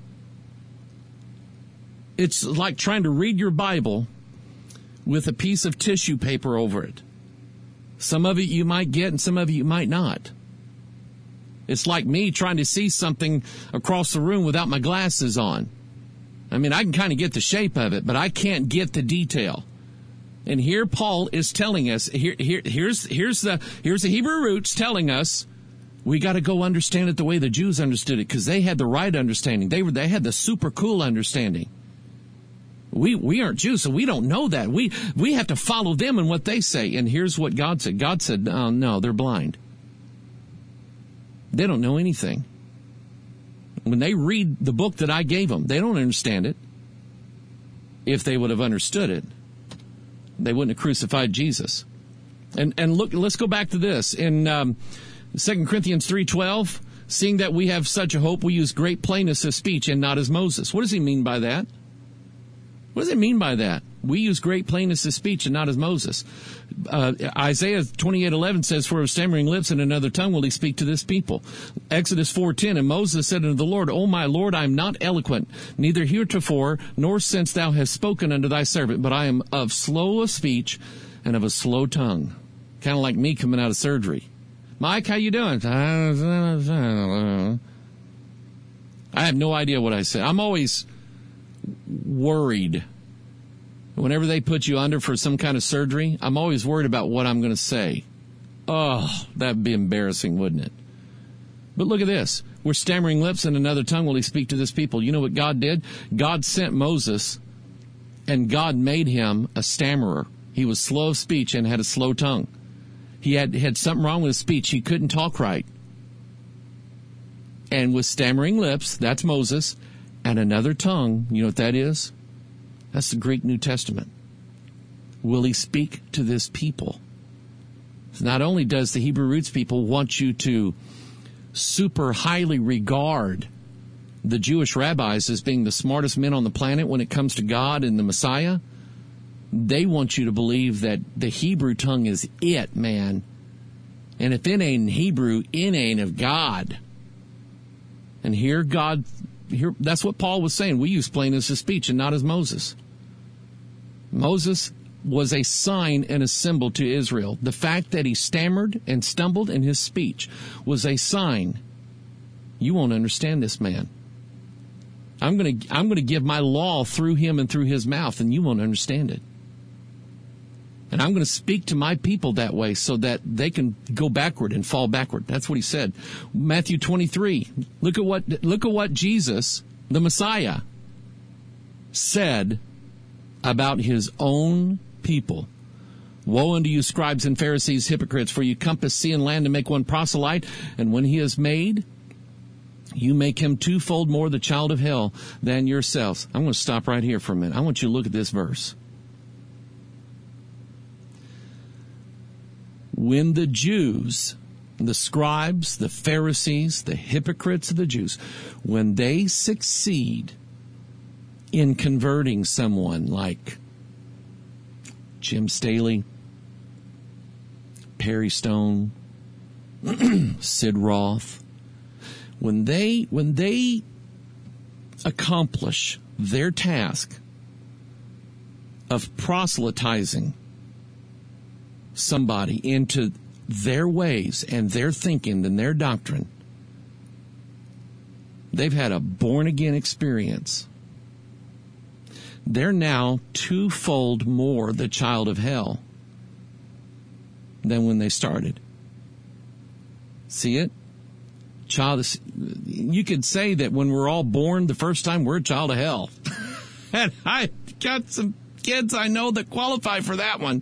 it's like trying to read your Bible with a piece of tissue paper over it. Some of it you might get and some of it you might not. It's like me trying to see something across the room without my glasses on. I mean, I can kind of get the shape of it, but I can't get the detail. And here Paul is telling us, here's the Hebrew roots telling us, we got to go understand it the way the Jews understood it, because they had the right understanding. They had the super cool understanding. We aren't Jews, so we don't know that. We have to follow them and what they say. And here's what God said. God said, no, they're blind. They don't know anything. When they read the book that I gave them, they don't understand it. If they would have understood it, they wouldn't have crucified Jesus. And look, let's go back to this. In 2 Corinthians 3:12, seeing that we have such a hope, we use great plainness of speech and not as Moses. What does he mean by that? What does it mean by that? We use great plainness of speech and not as Moses. Isaiah 28:11 says, "For with stammering lips and another tongue will he speak to this people." Exodus 4:10, "And Moses said unto the Lord, O my Lord, I am not eloquent, neither heretofore, nor since thou hast spoken unto thy servant, but I am of slow of speech and of a slow tongue." Kind of like me coming out of surgery. Mike, how you doing? I have no idea what I said. I'm always worried. Whenever they put you under for some kind of surgery, I'm always worried about what I'm going to say. Oh, that'd be embarrassing, wouldn't it? But look at this. We're stammering lips and another tongue will he speak to this people. You know what God did? God sent Moses, and God made him a stammerer. He was slow of speech and had a slow tongue. He had something wrong with his speech. He couldn't talk right. And with stammering lips, that's Moses, and another tongue, you know what that is? That's the Greek New Testament. Will he speak to this people? So not only does the Hebrew roots people want you to super highly regard the Jewish rabbis as being the smartest men on the planet when it comes to God and the Messiah, they want you to believe that the Hebrew tongue is it, man. And if it ain't Hebrew, it ain't of God. And here, that's what Paul was saying. We use plainness of speech and not as Moses. Moses was a sign and a symbol to Israel. The fact that he stammered and stumbled in his speech was a sign. You won't understand this man. I'm going to give my law through him and through his mouth, and you won't understand it. And I'm going to speak to my people that way so that they can go backward and fall backward. That's what he said. Matthew 23. Look at what Jesus, the Messiah, said about his own people. Woe unto you, scribes and Pharisees, hypocrites, for you compass sea and land to make one proselyte, and when he is made, you make him twofold more the child of hell than yourselves. I'm going to stop right here for a minute. I want you to look at this verse. When the Jews, the scribes, the Pharisees, the hypocrites of the Jews, when they succeed in converting someone like Jim Staley, Perry Stone, Sid Roth, when they accomplish their task of proselytizing somebody into their ways and their thinking and their doctrine, they've had a born-again experience. They're now twofold more the child of hell than when they started. See it? You could say that when we're all born the first time, we're a child of hell. And I got some kids I know that qualify for that one.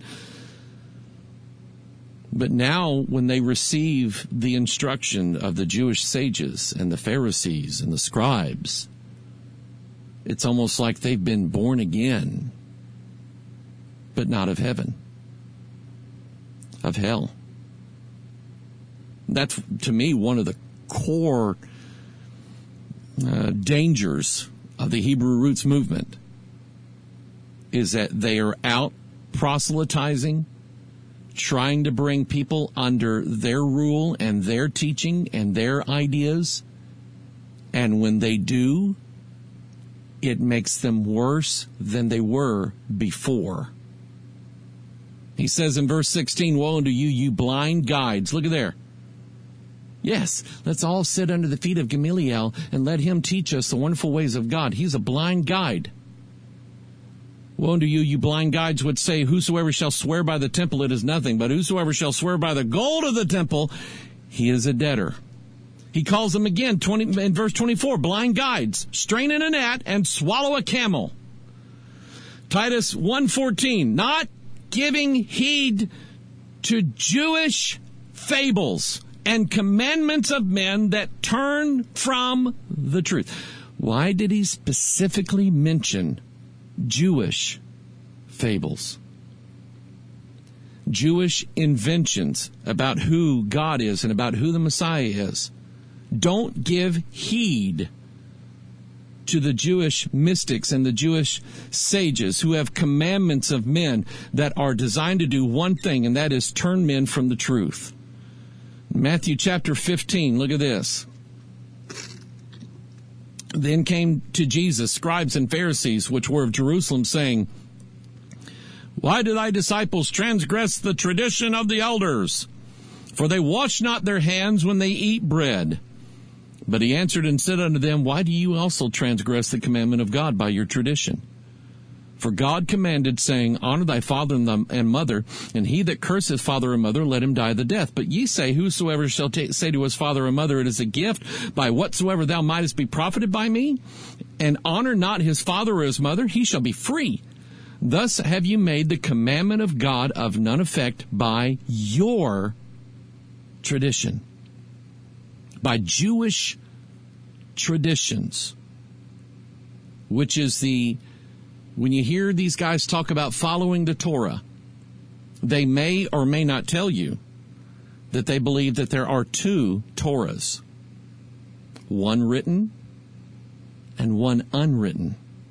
But now when they receive the instruction of the Jewish sages and the Pharisees and the scribes, it's almost like they've been born again, but not of heaven, of hell. That's, to me, one of the core dangers of the Hebrew Roots movement, is that they are out proselytizing, trying to bring people under their rule and their teaching and their ideas. And when they do, it makes them worse than they were before. He says in verse 16, Woe unto you, you blind guides. Look at there. Yes, let's all sit under the feet of Gamaliel and let him teach us the wonderful ways of God. He's a blind guide. Woe unto you, you blind guides, would say, Whosoever shall swear by the temple, it is nothing. But whosoever shall swear by the gold of the temple, he is a debtor. He calls them again, in verse 24, blind guides, strain in a gnat and swallow a camel. Titus 1:14, not giving heed to Jewish fables and commandments of men that turn from the truth. Why did he specifically mention Jewish fables? Jewish inventions about who God is and about who the Messiah is. Don't give heed to the Jewish mystics and the Jewish sages who have commandments of men that are designed to do one thing, and that is turn men from the truth. Matthew chapter 15, look at this. Then came to Jesus scribes and Pharisees, which were of Jerusalem, saying, Why do thy disciples transgress the tradition of the elders? For they wash not their hands when they eat bread. But he answered and said unto them, Why do you also transgress the commandment of God by your tradition? For God commanded, saying, Honor thy father and mother, and he that curseth father or mother, let him die the death. But ye say, Whosoever shall say to his father or mother, It is a gift, by whatsoever thou mightest be profited by me, and honor not his father or his mother, he shall be free. Thus have you made the commandment of God of none effect by your tradition. By Jewish traditions, which is when you hear these guys talk about following the Torah, they may or may not tell you that they believe that there are two Torahs, one written and one unwritten.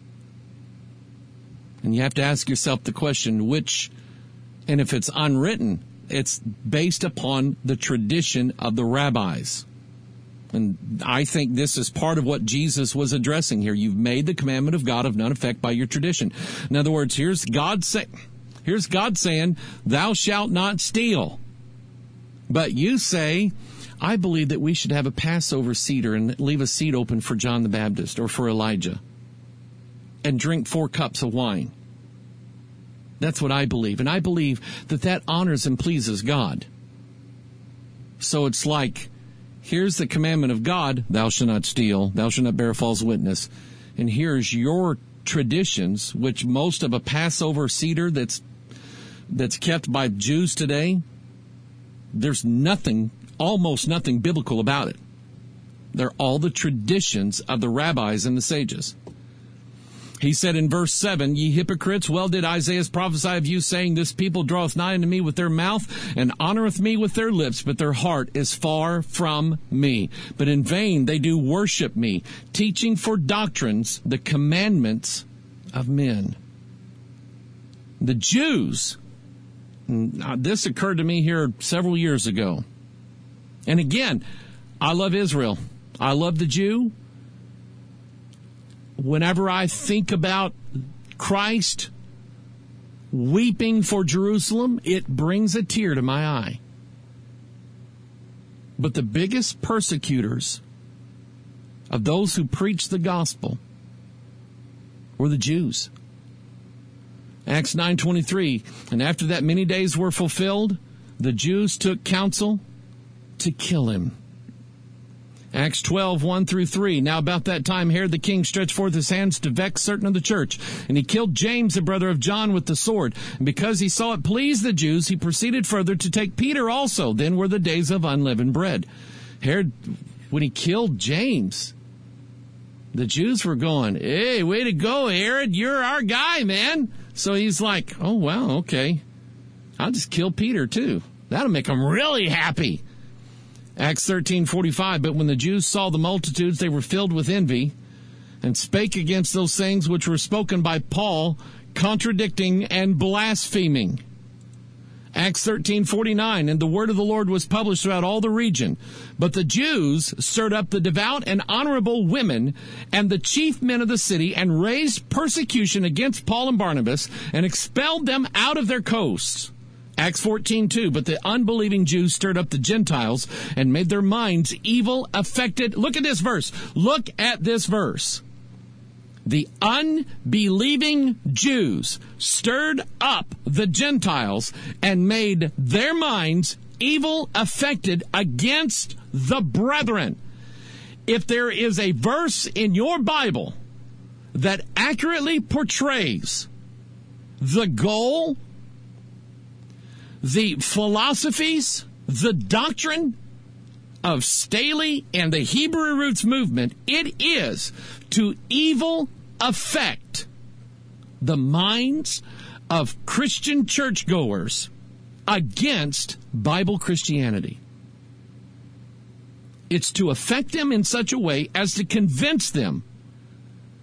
And you have to ask yourself the question, and if it's unwritten, it's based upon the tradition of the rabbis. And I think this is part of what Jesus was addressing here. You've made the commandment of God of none effect by your tradition. In other words, here's God saying, Thou shalt not steal. But you say, I believe that we should have a Passover Seder and leave a seat open for John the Baptist or for Elijah and drink 4 cups of wine. That's what I believe. And I believe that honors and pleases God. So it's like, here's the commandment of God, thou shalt not steal, thou shalt not bear false witness. And here's your traditions, which most of a Passover Seder that's kept by Jews today, there's almost nothing biblical about it. They're all the traditions of the rabbis and the sages. He said in verse 7, Ye hypocrites, well did Isaiah prophesy of you, saying, This people draweth nigh unto me with their mouth, and honoreth me with their lips, but their heart is far from me. But in vain they do worship me, teaching for doctrines the commandments of men. The Jews, this occurred to me here several years ago. And again, I love Israel. I love the Jew. Whenever I think about Christ weeping for Jerusalem, it brings a tear to my eye. But the biggest persecutors of those who preach the gospel were the Jews. Acts 9:23, and after that many days were fulfilled, the Jews took counsel to kill him. Acts 12:1-3. Now about that time Herod the king stretched forth his hands to vex certain of the church, and he killed James, the brother of John, with the sword. And because he saw it pleased the Jews, he proceeded further to take Peter also. Then were the days of unleavened bread. Herod, when he killed James, the Jews were going, Hey, way to go, Herod, you're our guy, man. So he's like, oh, wow, okay, I'll just kill Peter too. That'll make him really happy. Acts 13:45, but when the Jews saw the multitudes, they were filled with envy, and spake against those things which were spoken by Paul, contradicting and blaspheming. Acts 13:49, and the word of the Lord was published throughout all the region. But the Jews stirred up the devout and honorable women and the chief men of the city, and raised persecution against Paul and Barnabas, and expelled them out of their coasts. Acts 14:2, but the unbelieving Jews stirred up the Gentiles and made their minds evil affected. Look at this verse. Look at this verse. The unbelieving Jews stirred up the Gentiles and made their minds evil affected against the brethren. If there is a verse in your Bible that accurately portrays the goal, the philosophies, the doctrine of Staley and the Hebrew Roots movement, it is to evil affect the minds of Christian churchgoers against Bible Christianity. It's to affect them in such a way as to convince them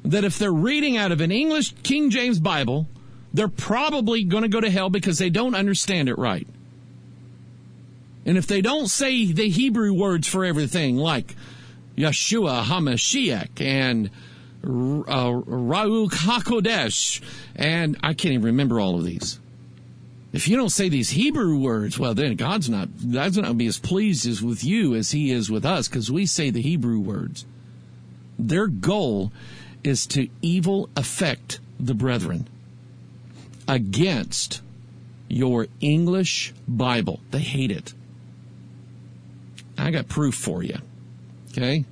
that if they're reading out of an English King James Bible, they're probably going to go to hell because they don't understand it right. And if they don't say the Hebrew words for everything, like Yeshua HaMashiach and Ruach HaKodesh, and I can't even remember all of these. If you don't say these Hebrew words, well, then God's not going to be as pleased as with you as he is with us, because we say the Hebrew words. Their goal is to evil affect the brethren against your English Bible. They hate it. I got proof for you. Okay?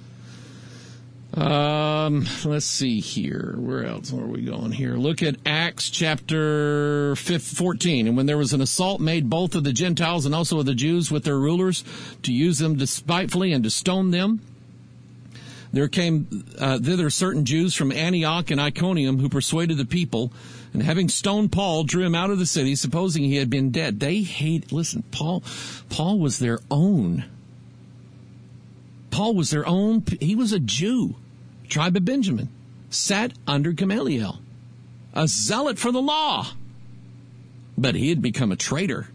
Let's see here. Where else are we going here? Look at Acts chapter 14. And when there was an assault made both of the Gentiles and also of the Jews with their rulers to use them despitefully and to stone them, there came thither certain Jews from Antioch and Iconium who persuaded the people, and having stoned Paul, drew him out of the city, supposing he had been dead. They hate, listen, Paul was their own. Paul was their own. He was a Jew, tribe of Benjamin, sat under Gamaliel, a zealot for the law. But he had become a traitor.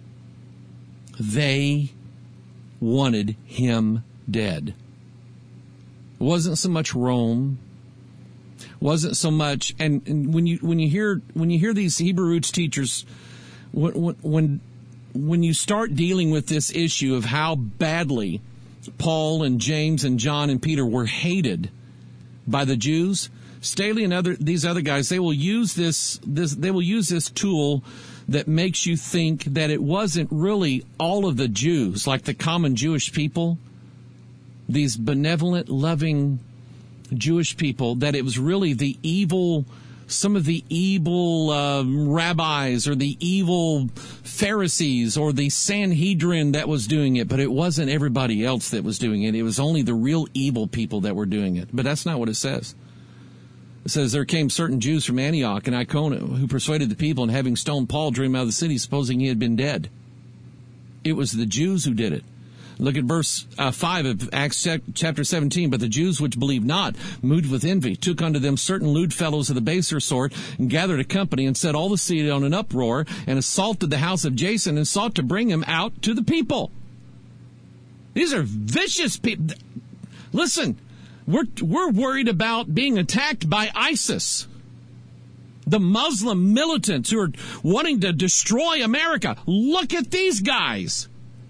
They wanted him dead. It wasn't so much Rome. Wasn't so much, and when you hear these Hebrew roots teachers, when you start dealing with this issue of how badly Paul and James and John and Peter were hated by the Jews, Staley and these other guys, they will use this tool that makes you think that it wasn't really all of the Jews, like the common Jewish people, these benevolent, loving Jewish people, that it was really some of the evil rabbis or the evil Pharisees or the Sanhedrin that was doing it, but it wasn't everybody else that was doing it. It was only the real evil people that were doing it. But that's not what it says. It says, there came certain Jews from Antioch and Iconium who persuaded the people, and having stoned Paul, drew him out of the city, supposing he had been dead. It was the Jews who did it. Look at verse 5 of Acts chapter 17. But the Jews which believed not, moved with envy, took unto them certain lewd fellows of the baser sort, and gathered a company, and set all the city on an uproar, and assaulted the house of Jason, and sought to bring him out to the people. These are vicious people. Listen, we're worried about being attacked by ISIS, the Muslim militants who are wanting to destroy America. Look at these guys.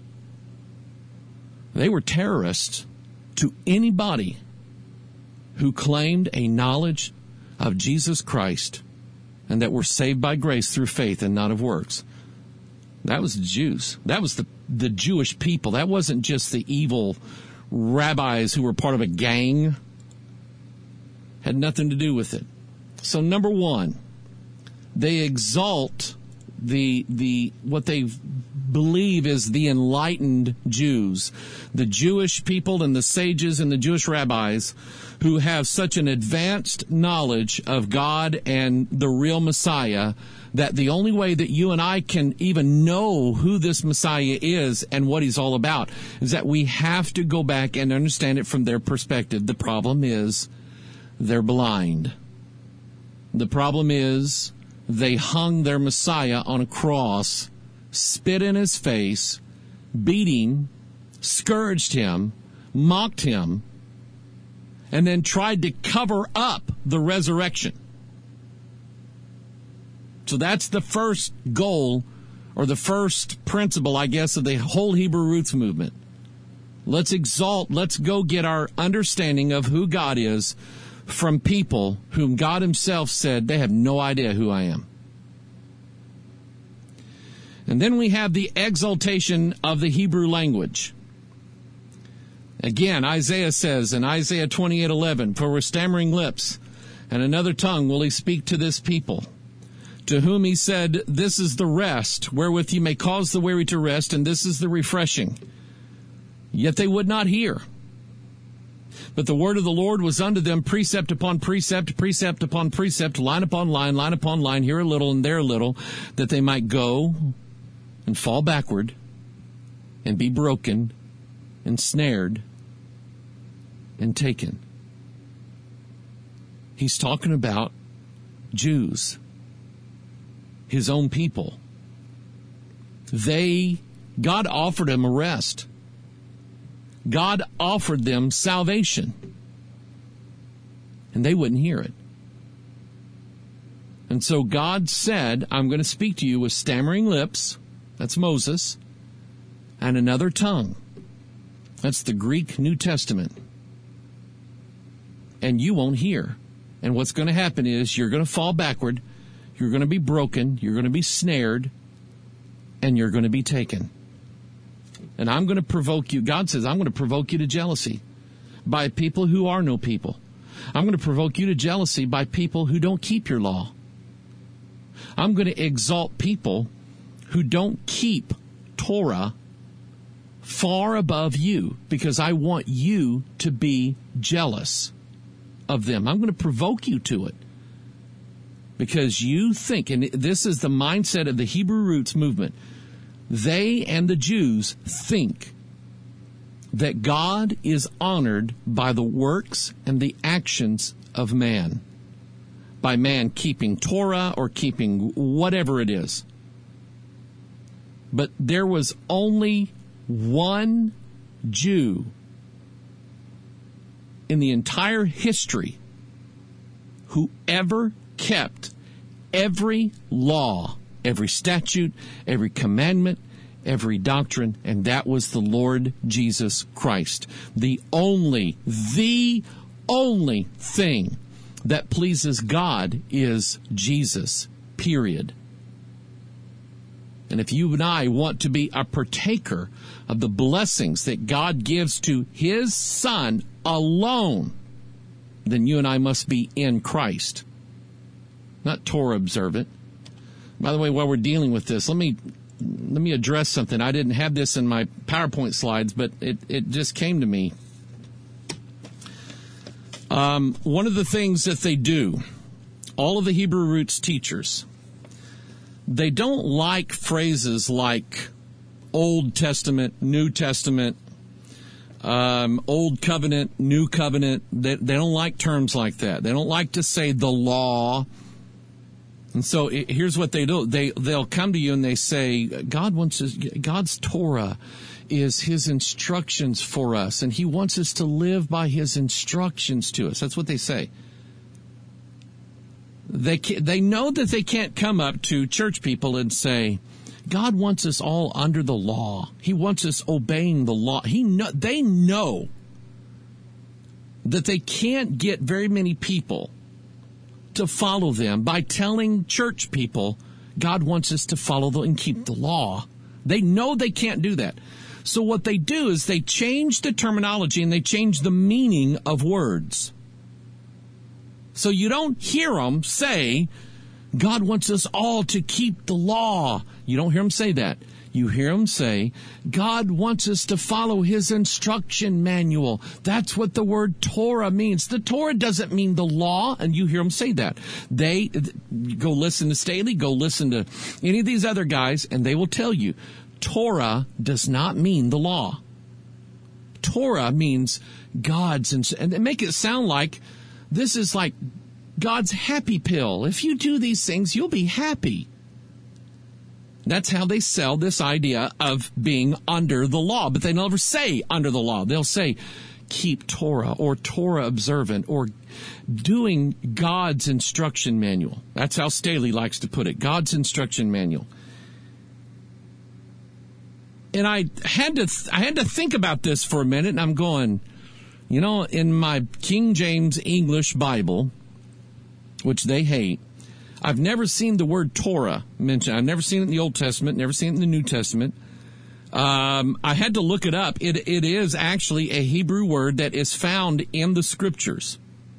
They were terrorists to anybody who claimed a knowledge of Jesus Christ and that were saved by grace through faith and not of works. That was the Jews. That was the Jewish people. That wasn't just the evil rabbis who were part of a gang. Had nothing to do with it. So number one, they exalt what they believe is the enlightened Jews, the Jewish people and the sages and the Jewish rabbis who have such an advanced knowledge of God and the real Messiah that the only way that you and I can even know who this Messiah is and what he's all about is that we have to go back and understand it from their perspective. The problem is they're blind. The problem is they hung their Messiah on a cross, spit in his face, beat him, scourged him, mocked him, and then tried to cover up the resurrection. So that's the first goal, or the first principle, I guess, of the whole Hebrew Roots movement. Let's go get our understanding of who God is from people whom God himself said they have no idea who I am. And then we have the exaltation of the Hebrew language. Again, Isaiah says in Isaiah 28:11, for with stammering lips and another tongue will he speak to this people, to whom he said, this is the rest, wherewith ye may cause the weary to rest, and this is the refreshing. Yet they would not hear. But the word of the Lord was unto them precept upon precept, precept upon precept, line upon line upon line, here a little and there a little, that they might go and fall backward and be broken and snared and taken. He's talking about Jews, his own people. God offered them a rest. God offered them salvation. And they wouldn't hear it. And so God said, I'm going to speak to you with stammering lips. That's Moses. And another tongue. That's the Greek New Testament. And you won't hear. And what's going to happen is you're going to fall backward. You're going to be broken. You're going to be snared. And you're going to be taken. And I'm going to provoke you. God says, I'm going to provoke you to jealousy by people who are no people. I'm going to provoke you to jealousy by people who don't keep your law. I'm going to exalt people who don't keep Torah far above you because I want you to be jealous of them. I'm going to provoke you to it because you think, and this is the mindset of the Hebrew Roots movement, they and the Jews think that God is honored by the works and the actions of man, by man keeping Torah or keeping whatever it is. But there was only one Jew in the entire history who ever kept every law, every statute, every commandment, every doctrine, and that was the Lord Jesus Christ. The only thing that pleases God is Jesus, period. And if you and I want to be a partaker of the blessings that God gives to His Son alone, then you and I must be in Christ, not Torah observant. By the way, while we're dealing with this, let me address something. I didn't have this in my PowerPoint slides, but it just came to me. One of the things that they do, all of the Hebrew Roots teachers, they don't like phrases like Old Testament, New Testament, Old Covenant, New Covenant. They don't like terms like that. They don't like to say the law. And so here's what they do. They'll come to you and they say, God's Torah is His instructions for us, and He wants us to live by His instructions to us. That's what they say. They know that they can't come up to church people and say, God wants us all under the law. He wants us obeying the law. They know that they can't get very many people to follow them by telling church people God wants us to follow and keep the law. They know they can't do that. So what they do is they change the terminology and they change the meaning of words. So you don't hear them say, God wants us all to keep the law. You don't hear them say that. You hear them say, God wants us to follow His instruction manual. That's what the word Torah means. The Torah doesn't mean the law, and you hear them say that. Go listen to Staley, go listen to any of these other guys, and they will tell you, Torah does not mean the law. Torah means God's, and they make it sound like this is like God's happy pill. If you do these things, you'll be happy. That's how they sell this idea of being under the law. But they never say under the law. They'll say keep Torah or Torah observant or doing God's instruction manual. That's how Staley likes to put it, God's instruction manual. And I had to think about this for a minute, and I'm going, in my King James English Bible, which they hate, I've never seen the word Torah mentioned. I've never seen it in the Old Testament, never seen it in the New Testament. I had to look it up. It is actually a Hebrew word that is found in the Scriptures.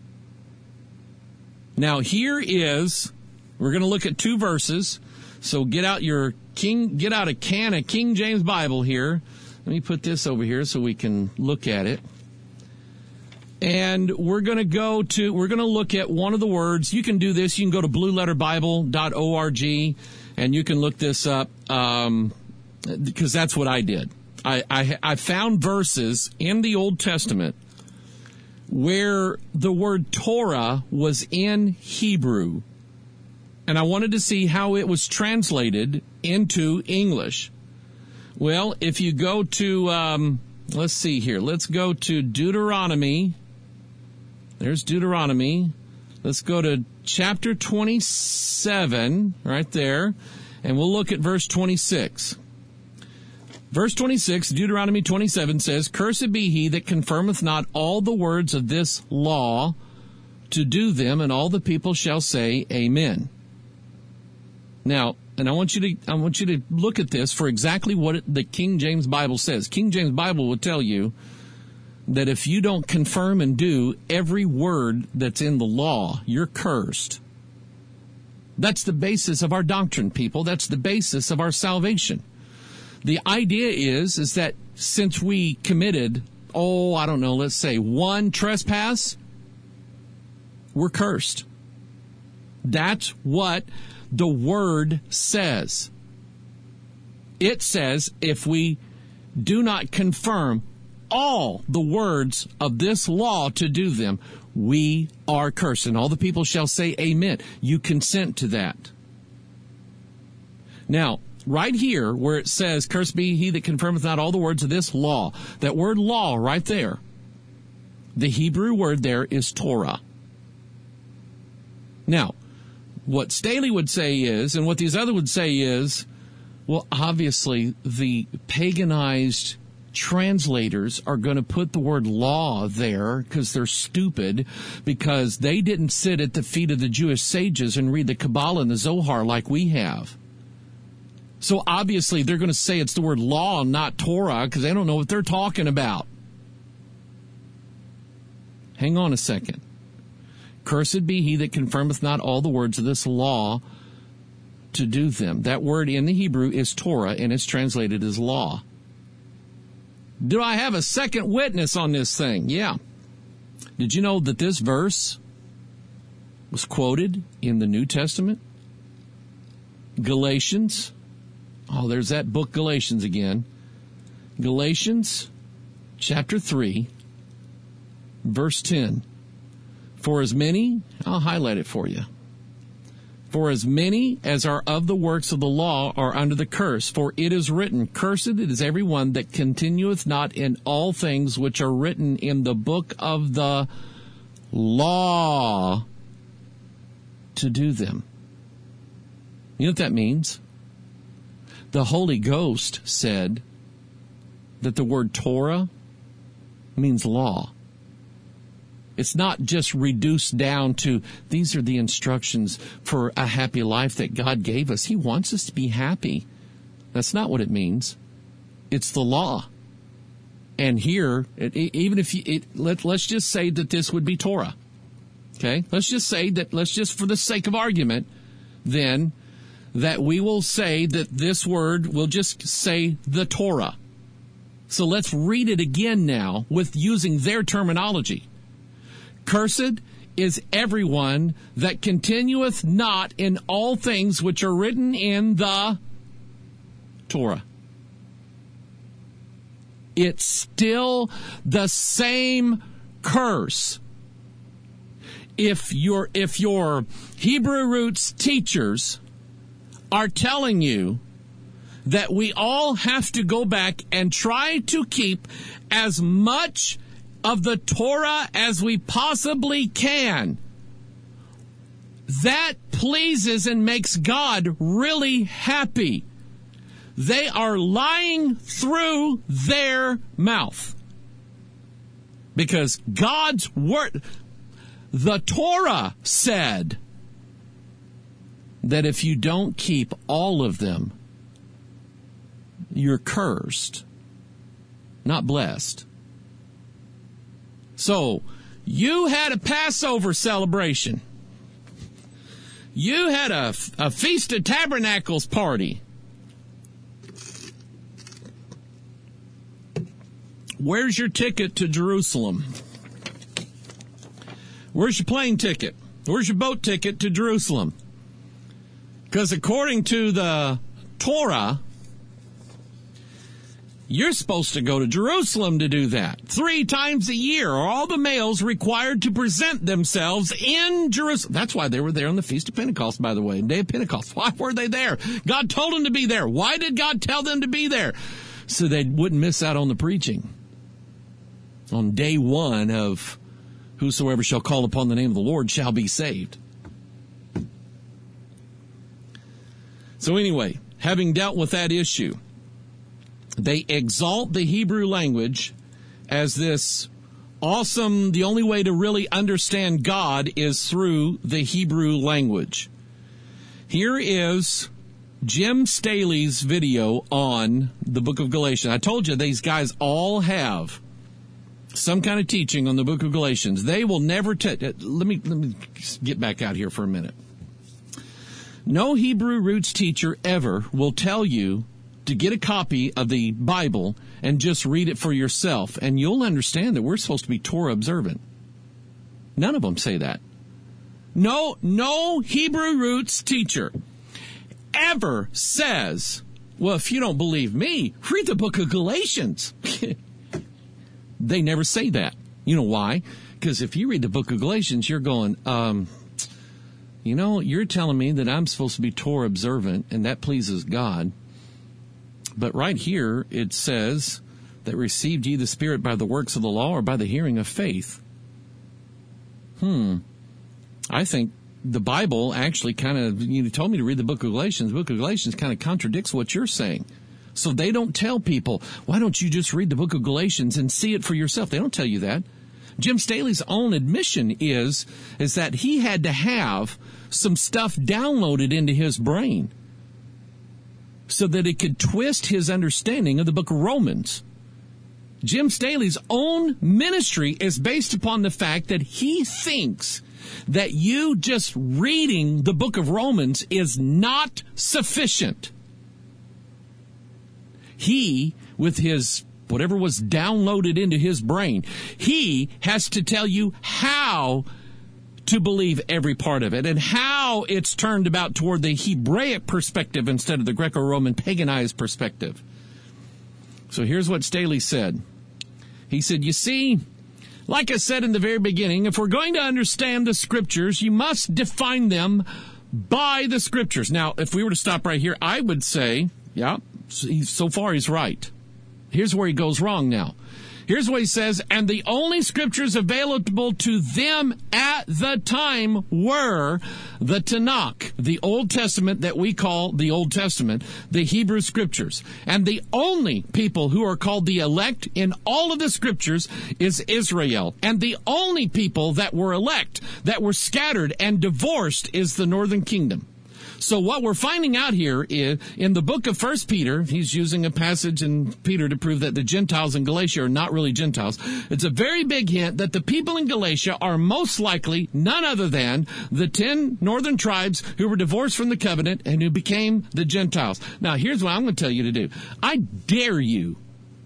Now, we're going to look at two verses. So get out a can of King James Bible here. Let me put this over here so we can look at it. And we're going to look at one of the words. You can do this. You can go to blueletterbible.org and you can look this up, because that's what I did. I found verses in the Old Testament where the word Torah was in Hebrew. And I wanted to see how it was translated into English. Well, if you go to, let's see here. Let's go to Deuteronomy. There's Deuteronomy. Let's go to chapter 27, right there, and we'll look at verse 26. Verse 26, Deuteronomy 27 says, "Cursed be he that confirmeth not all the words of this law to do them, and all the people shall say, Amen." Now, and I want you to look at this for exactly what the King James Bible says. King James Bible will tell you that if you don't confirm and do every word that's in the law, you're cursed. That's the basis of our doctrine, people. That's the basis of our salvation. The idea is that since we committed, let's say one trespass, we're cursed. That's what the word says. It says if we do not confirm all the words of this law to do them, we are cursed. And all the people shall say, Amen. You consent to that. Now, right here where it says, "Cursed be he that confirmeth not all the words of this law," that word law right there, the Hebrew word there is Torah. Now, what Staley would say is, and what these others would say is, well, obviously the paganized translators are going to put the word law there because they're stupid, because they didn't sit at the feet of the Jewish sages and read the Kabbalah and the Zohar like we have. So obviously they're going to say it's the word law, not Torah, because they don't know what they're talking about. Hang on a second. "Cursed be he that confirmeth not all the words of this law to do them." That word in the Hebrew is Torah, and it's translated as law. Do I have a second witness on this thing? Yeah. Did you know that this verse was quoted in the New Testament? Galatians. Oh, there's that book Galatians again. Galatians chapter 3, verse 10. "For as many," I'll highlight it for you. "For as many as are of the works of the law are under the curse. For it is written, Cursed is every one that continueth not in all things which are written in the book of the law to do them." You know what that means? The Holy Ghost said that the word Torah means law. It's not just reduced down to, these are the instructions for a happy life that God gave us. He wants us to be happy. That's not what it means. It's the law. And here, even if let's just say that this would be Torah. Okay? Let's just for the sake of argument, then, that we will say that this word will just say the Torah. So let's read it again now with using their terminology. "Cursed is everyone that continueth not in all things which are written in the Torah." It's still the same curse. If your Hebrew roots teachers are telling you that we all have to go back and try to keep as much of the Torah as we possibly can, that pleases and makes God really happy. They are lying through their mouth. Because God's word, the Torah, said that if you don't keep all of them, you're cursed, not blessed. So, you had a Passover celebration. You had a Feast of Tabernacles party. Where's your ticket to Jerusalem? Where's your plane ticket? Where's your boat ticket to Jerusalem? Because according to the Torah, You're supposed to go to Jerusalem to do that. 3 times a year are all the males required to present themselves in Jerusalem. That's why they were there on the Feast of Pentecost, by the way, the day of Pentecost. Why were they there? God told them to be there. Why did God tell them to be there? So they wouldn't miss out on the preaching. On day 1 of whosoever shall call upon the name of the Lord shall be saved. So anyway, having dealt with that issue, they exalt the Hebrew language as this awesome, the only way to really understand God is through the Hebrew language. Here is Jim Staley's video on the book of Galatians. I told you these guys all have some kind of teaching on the book of Galatians. They will never let me get back out here for a minute. No Hebrew roots teacher ever will tell you to get a copy of the Bible and just read it for yourself, and you'll understand that we're supposed to be Torah observant. None of them say that. No Hebrew roots teacher ever says, well, if you don't believe me, read the book of Galatians. They never say that. You know why? Because if you read the book of Galatians, you're going, you're telling me that I'm supposed to be Torah observant, and that pleases God. But right here, it says that received ye the Spirit by the works of the law or by the hearing of faith. I think the Bible actually kind of, you told me to read the book of Galatians. The book of Galatians kind of contradicts what you're saying. So they don't tell people, why don't you just read the book of Galatians and see it for yourself? They don't tell you that. Jim Staley's own admission is that he had to have some stuff downloaded into his brain so that it could twist his understanding of the book of Romans. Jim Staley's own ministry is based upon the fact that he thinks that you just reading the book of Romans is not sufficient. He, with his whatever was downloaded into his brain, he has to tell you how to believe every part of it and how it's turned about toward the Hebraic perspective instead of the Greco-Roman paganized perspective. So here's what Staley said. He said, you see, like I said in the very beginning, if we're going to understand the Scriptures, you must define them by the Scriptures. Now, if we were to stop right here, I would say, yeah, so far he's right. Here's where he goes wrong now. Here's what he says, and the only Scriptures available to them at the time were the Tanakh, the Old Testament that we call the Old Testament, the Hebrew Scriptures. And the only people who are called the elect in all of the Scriptures is Israel. And the only people that were elect, that were scattered and divorced, is the northern kingdom. So what we're finding out here is, in the book of 1 Peter, he's using a passage in Peter to prove that the Gentiles in Galatia are not really Gentiles. It's a very big hint that the people in Galatia are most likely none other than the 10 northern tribes who were divorced from the covenant and who became the Gentiles. Now, here's what I'm going to tell you to do. I dare you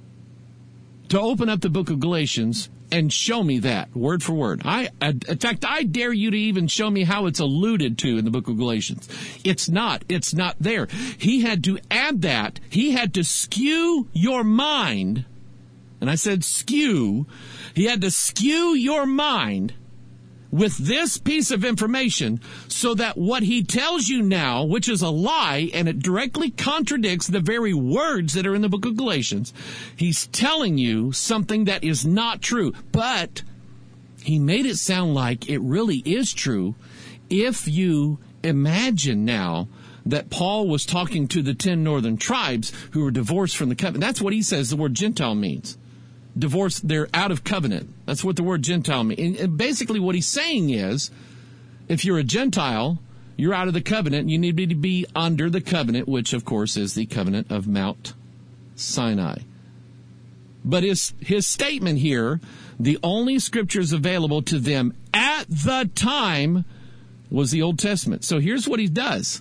to open up the book of Galatians and show me that, word for word. In fact, I dare you to even show me how it's alluded to in the book of Galatians. It's not there. He had to add that. He had to skew your mind. And I said skew. He had to skew your mind with this piece of information so that what he tells you now, which is a lie, and it directly contradicts the very words that are in the book of Galatians, he's telling you something that is not true. But he made it sound like it really is true if you imagine now that Paul was talking to the 10 northern tribes who were divorced from the covenant. That's what he says the word Gentile means. Divorce, they're out of covenant. That's what the word Gentile means. And basically what he's saying is, if you're a Gentile, you're out of the covenant. You need to be under the covenant, which, of course, is the covenant of Mount Sinai. But his statement here, the only Scriptures available to them at the time was the Old Testament. So here's what he does.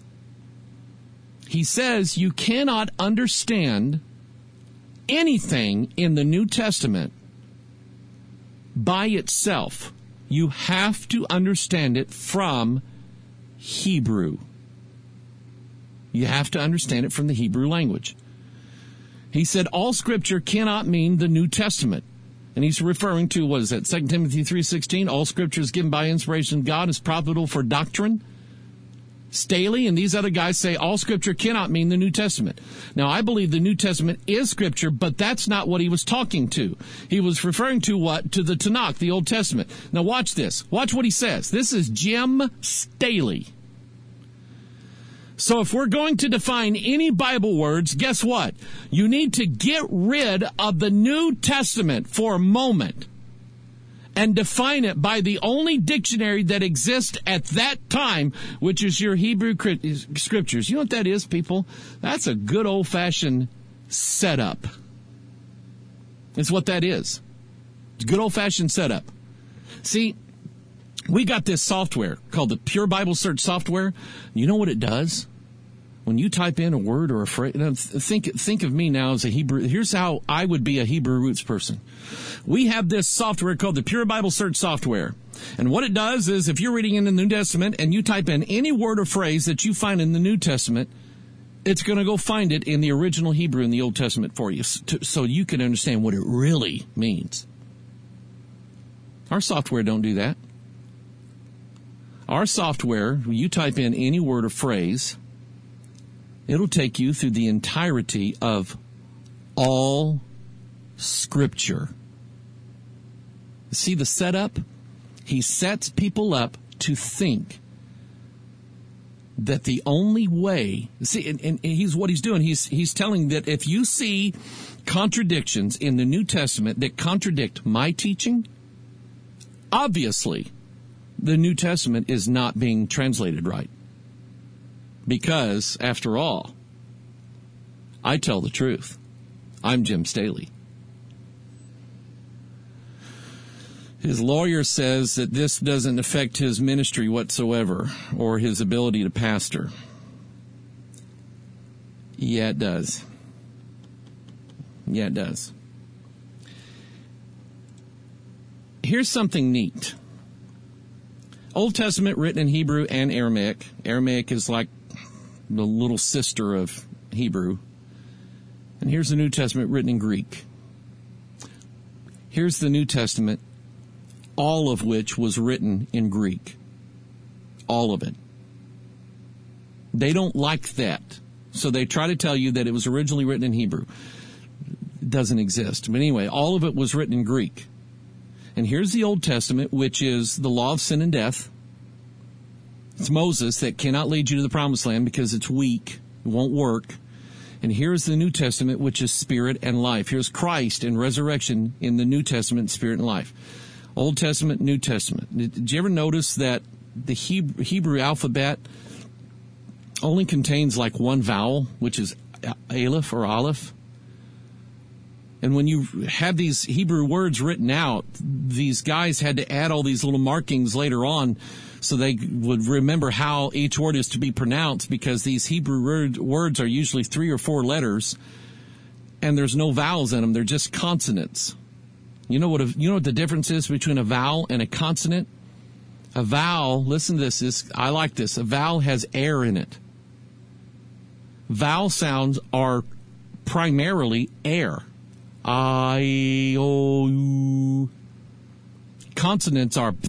He says you cannot understand anything in the New Testament by itself. You have to understand it from Hebrew. You have to understand it from the Hebrew language. He said all Scripture cannot mean the New Testament. And he's referring to, what is that, 2 Timothy 3:16, all Scripture is given by inspiration of God, is profitable for doctrine. Staley and these other guys say all Scripture cannot mean the New Testament. Now, I believe the New Testament is Scripture, but that's not what he was talking to. He was referring to what? To the Tanakh, the Old Testament. Now, watch this. Watch what he says. This is Jim Staley. So if we're going to define any Bible words, guess what? You need to get rid of the New Testament for a moment and define it by the only dictionary that exists at that time, which is your Hebrew Scriptures. You know what that is, people? That's a good old-fashioned setup. It's what that is. It's a good old-fashioned setup. See, we got this software called the Pure Bible Search software. You know what it does? When you type in a word or a phrase, think of me now as a Hebrew. Here's how I would be a Hebrew roots person. We have this software called the Pure Bible Search software. And what it does is if you're reading in the New Testament and you type in any word or phrase that you find in the New Testament, it's going to go find it in the original Hebrew in the Old Testament for you so you can understand what it really means. Our software don't do that. Our software, when you type in any word or phrase, it'll take you through the entirety of all Scripture. See the setup? He sets people up to think that the only way, see, and he's what he's doing. He's telling that if you see contradictions in the New Testament that contradict my teaching, obviously the New Testament is not being translated right. Because, after all, I tell the truth. I'm Jim Staley. His lawyer says that this doesn't affect his ministry whatsoever or his ability to pastor. Yeah, it does. Yeah, it does. Here's something neat. Old Testament written in Hebrew and Aramaic. Aramaic is like the little sister of Hebrew. And here's the New Testament written in Greek. Here's the New Testament, all of which was written in Greek. All of it. They don't like that. So they try to tell you that it was originally written in Hebrew. It doesn't exist. But anyway, all of it was written in Greek. And here's the Old Testament, which is the law of sin and death. It's Moses that cannot lead you to the promised land because it's weak. It won't work. And here's the New Testament, which is spirit and life. Here's Christ and resurrection in the New Testament, spirit and life. Old Testament, New Testament. Did you ever notice that the Hebrew alphabet only contains like one vowel, which is aleph or aleph? And when you have these Hebrew words written out, these guys had to add all these little markings later on so they would remember how each word is to be pronounced, because these Hebrew words are usually 3 or 4 letters, and there's no vowels in them. They're just consonants. You know what the difference is between a vowel and a consonant? A vowel, listen to this, I like this. A vowel has air in it. Vowel sounds are primarily air. I, O, U. Consonants are,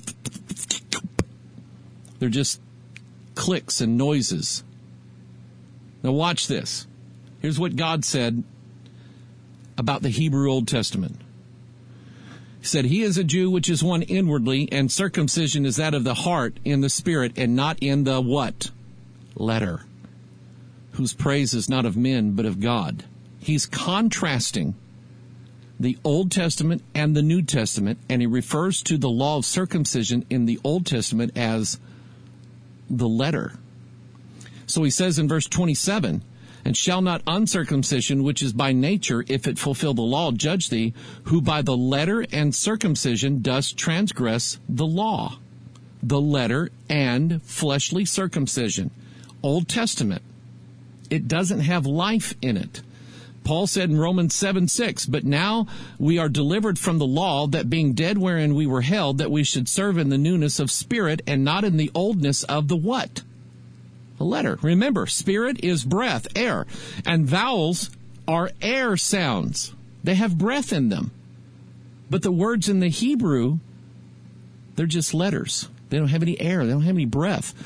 they're just clicks and noises. Now watch this. Here's what God said about the Hebrew Old Testament. He said, He is a Jew which is one inwardly, and circumcision is that of the heart in the spirit, and not in the what? Letter. Whose praise is not of men, but of God. He's contrasting the Old Testament and the New Testament, and he refers to the law of circumcision in the Old Testament as the letter. So he says in verse 27, and shall not uncircumcision, which is by nature, if it fulfill the law, judge thee, who by the letter and circumcision does transgress the law. The letter and fleshly circumcision. Old Testament. It doesn't have life in it. Paul said in Romans 7:6, but now we are delivered from the law, that being dead wherein we were held, that we should serve in the newness of spirit, and not in the oldness of the what? The letter. Remember, spirit is breath, air, and vowels are air sounds. They have breath in them. But the words in the Hebrew, they're just letters. They don't have any air. They don't have any breath.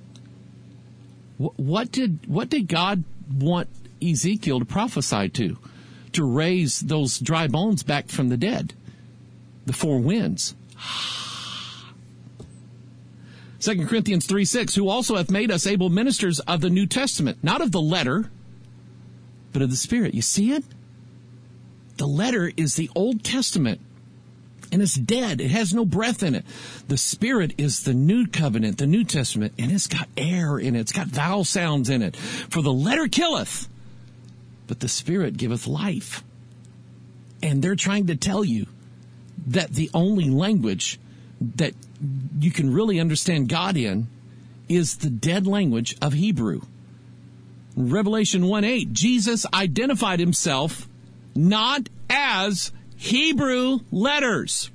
What did God want Ezekiel to prophesy to? To raise those dry bones back from the dead. The four winds. 2 Corinthians 3:6, who also hath made us able ministers of the New Testament, not of the letter, but of the Spirit. You see it? The letter is the Old Testament, and it's dead. It has no breath in it. The Spirit is the New Covenant, the New Testament, and it's got air in it. It's got vowel sounds in it. For the letter killeth, but the Spirit giveth life. And they're trying to tell you that the only language that you can really understand God in is the dead language of Hebrew. In Revelation 1:8, Jesus identified himself not as Hebrew letters,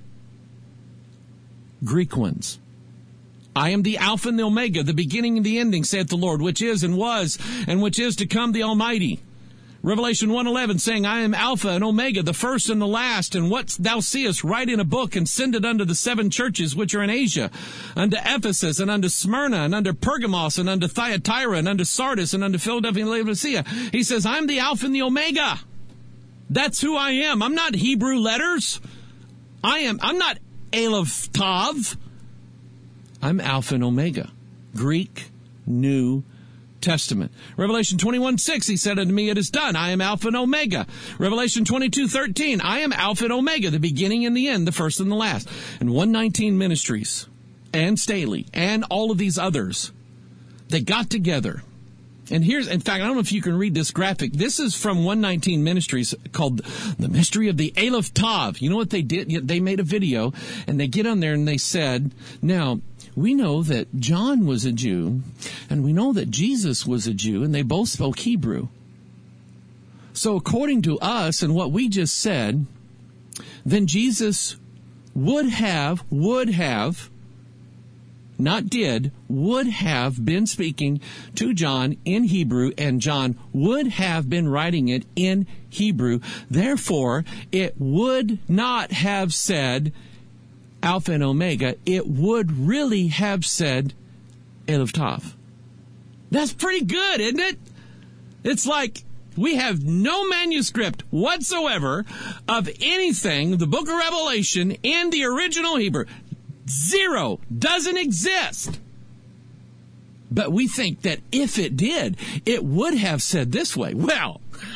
Greek ones. I am the Alpha and the Omega, the beginning and the ending, saith the Lord, which is and was and which is to come, the Almighty. Revelation 1:11 saying, I am Alpha and Omega, the first and the last, and what thou seest write in a book and send it unto the seven churches which are in Asia, unto Ephesus and unto Smyrna and unto Pergamos and unto Thyatira and unto Sardis and unto Philadelphia and Laodicea. He says, I'm the Alpha and the Omega. That's who I am. I'm not Hebrew letters. I'm not Aleph Tav. I'm Alpha and Omega. Greek, New Testament. Revelation 21:6, he said unto me, it is done. I am Alpha and Omega. Revelation 22:13, I am Alpha and Omega, the beginning and the end, the first and the last. And 119 Ministries and Staley and all of these others, they got together. And here's, in fact, I don't know if you can read this graphic. This is from 119 Ministries called The Mystery of the Aleph Tav. You know what they did? They made a video, and they get on there and they said, now, we know that John was a Jew, and we know that Jesus was a Jew, and they both spoke Hebrew. So according to us and what we just said, then Jesus would have, not did, would have been speaking to John in Hebrew, and John would have been writing it in Hebrew. Therefore, it would not have said Alpha and Omega. It would really have said Aleph Tav. That's pretty good, isn't it? It's like we have no manuscript whatsoever of anything, the book of Revelation, in the original Hebrew. Zero. Doesn't exist. But we think that if it did, it would have said this way. Well,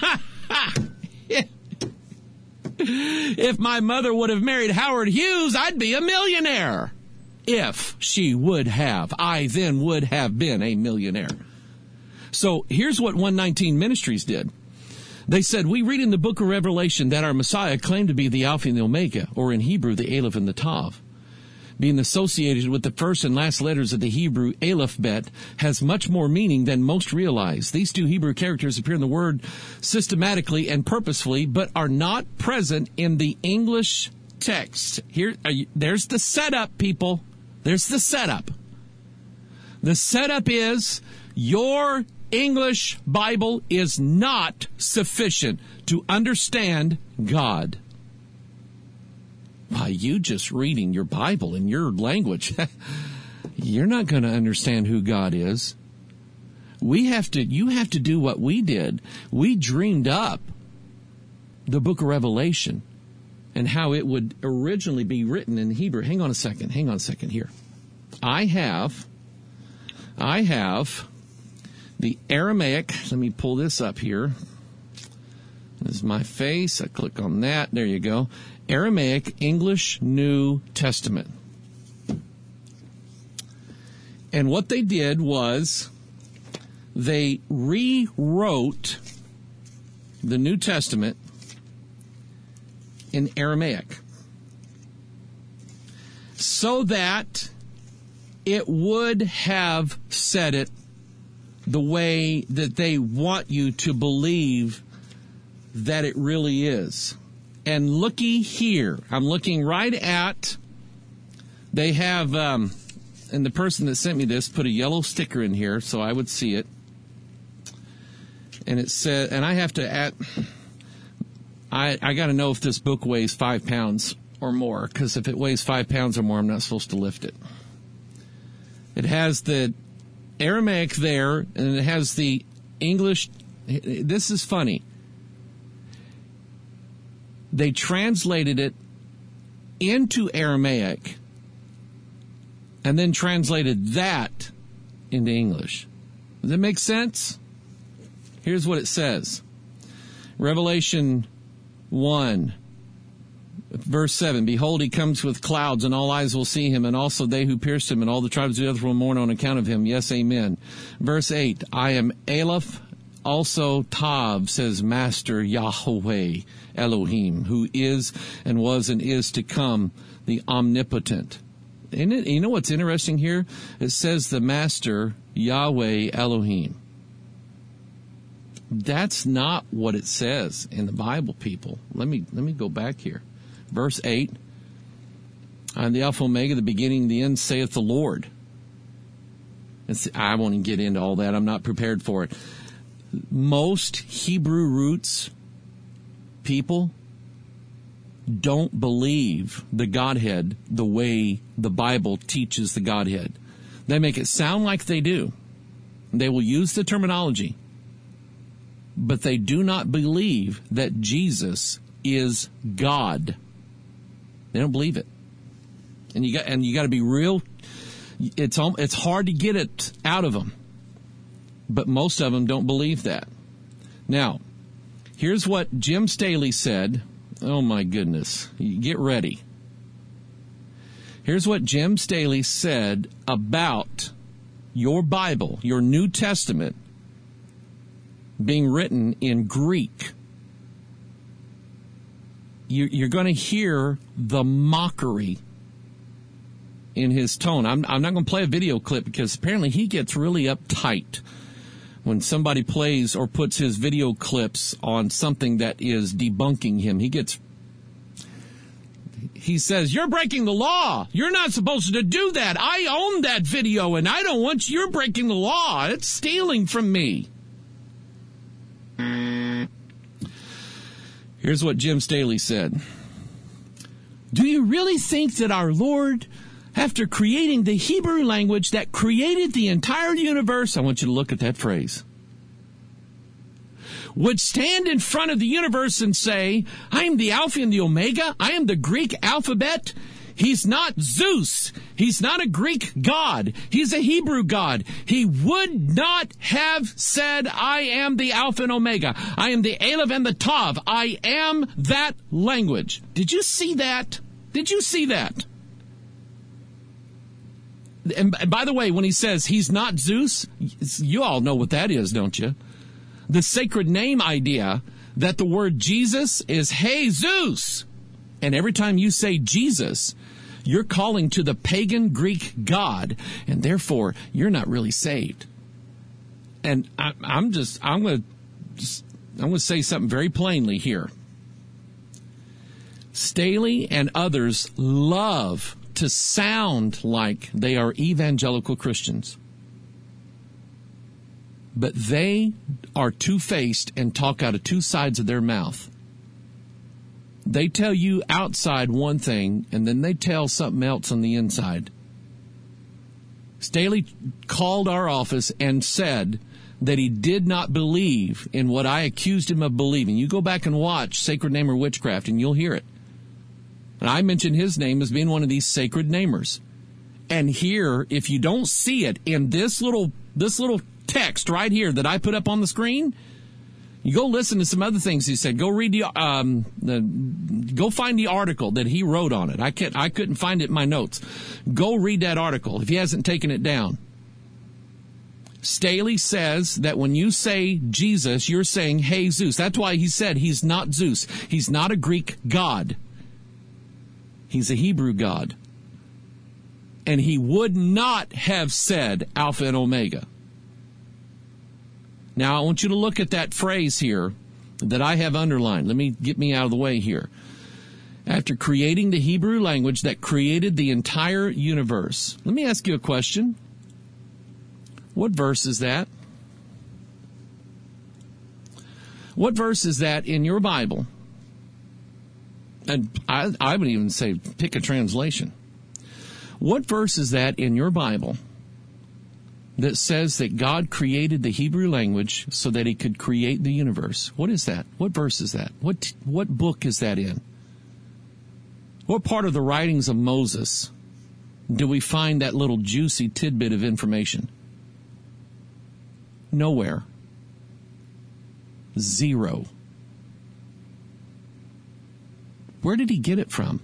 if my mother would have married Howard Hughes, I'd be a millionaire. If she would have, I then would have been a millionaire. So here's what 119 Ministries did. They said, we read in the book of Revelation that our Messiah claimed to be the Alpha and the Omega, or in Hebrew, the Aleph and the Tav. Being associated with the first and last letters of the Hebrew alphabet has much more meaning than most realize. These two Hebrew characters appear in the word systematically and purposefully, but are not present in the English text. There's the setup, people. There's the setup. The setup is your English Bible is not sufficient to understand God. By you just reading your Bible in your language, you're not going to understand who God is. You have to do what we did. We dreamed up the book of Revelation and how it would originally be written in Hebrew. Hang on a second here. I have the Aramaic. Let me pull this up here. This is my face. I click on that. There you go. Aramaic English New Testament. And what they did was they rewrote the New Testament in Aramaic so that it would have said it the way that they want you to believe that it really is. And looky here, I'm looking right at, they have, and the person that sent me this put a yellow sticker in here so I would see it. And it said, and I have to add, I got to know if this book weighs 5 pounds or more, because if it weighs 5 pounds or more, I'm not supposed to lift it. It has the Aramaic there, and it has the English. This is funny. They translated it into Aramaic and then translated that into English. Does that make sense? Here's what it says. Revelation 1, verse 7. Behold, he comes with clouds, and all eyes will see him, and also they who pierced him, and all the tribes of the earth will mourn on account of him. Yes, amen. Verse 8. I am Aleph, also Tav, says Master Yahweh Elohim, who is and was and is to come, the omnipotent. And you know what's interesting here? It says the Master Yahweh Elohim. That's not what it says in the Bible, people. Let me go back here. Verse 8. I am the Alpha Omega, the beginning, the end, saith the Lord. I won't even get into all that. I'm not prepared for it. Most Hebrew roots people don't believe the Godhead the way the Bible teaches the Godhead. They make it sound like they do. They will use the terminology, but they do not believe that Jesus is God. They don't believe it. And you got to be real. It's hard to get it out of them. But most of them don't believe that. Now, here's what Jim Staley said. Oh my goodness. Get ready. Here's what Jim Staley said about your Bible, your New Testament, being written in Greek. You're going to hear the mockery in his tone. I'm not going to play a video clip because apparently he gets really uptight when somebody plays or puts his video clips on something that is debunking him. He says, you're breaking the law. You're not supposed to do that. I own that video, and I don't want you're breaking the law. It's stealing from me. Here's what Jim Staley said. Do you really think that our Lord, after creating the Hebrew language that created the entire universe, I want you to look at that phrase, would stand in front of the universe and say, I am the Alpha and the Omega, I am the Greek alphabet? He's not Zeus. He's not a Greek god. He's a Hebrew god. He would not have said, I am the Alpha and Omega. I am the Aleph and the Tav. I am that language. Did you see that? Did you see that? And by the way, when he says he's not Zeus, you all know what that is, don't you? The sacred name idea that the word Jesus is Jesus. And every time you say Jesus, you're calling to the pagan Greek god, and therefore you're not really saved. And I'm going to say something very plainly here. Staley and others love to sound like they are evangelical Christians. But they are two-faced and talk out of two sides of their mouth. They tell you outside one thing, and then they tell something else on the inside. Staley called our office and said that he did not believe in what I accused him of believing. You go back and watch Sacred Name or Witchcraft, and you'll hear it. And I mentioned his name as being one of these sacred namers. And here, if you don't see it in this little text right here that I put up on the screen, you go listen to some other things he said. Go read go find the article that he wrote on it. I couldn't find it in my notes. Go read that article if he hasn't taken it down. Staley says that when you say Jesus, you're saying Jesus. That's why he said he's not Zeus. He's not a Greek god. He's a Hebrew god. And he would not have said Alpha and Omega. Now, I want you to look at that phrase here that I have underlined. Get me out of the way here. After creating the Hebrew language that created the entire universe. Let me ask you a question. What verse is that? What verse is that in your Bible? And I would even say pick a translation. What verse is that in your Bible that says that God created the Hebrew language so that he could create the universe? What is that? What verse is that? What book is that in? What part of the writings of Moses do we find that little juicy tidbit of information? Nowhere. Zero. Where did he get it from?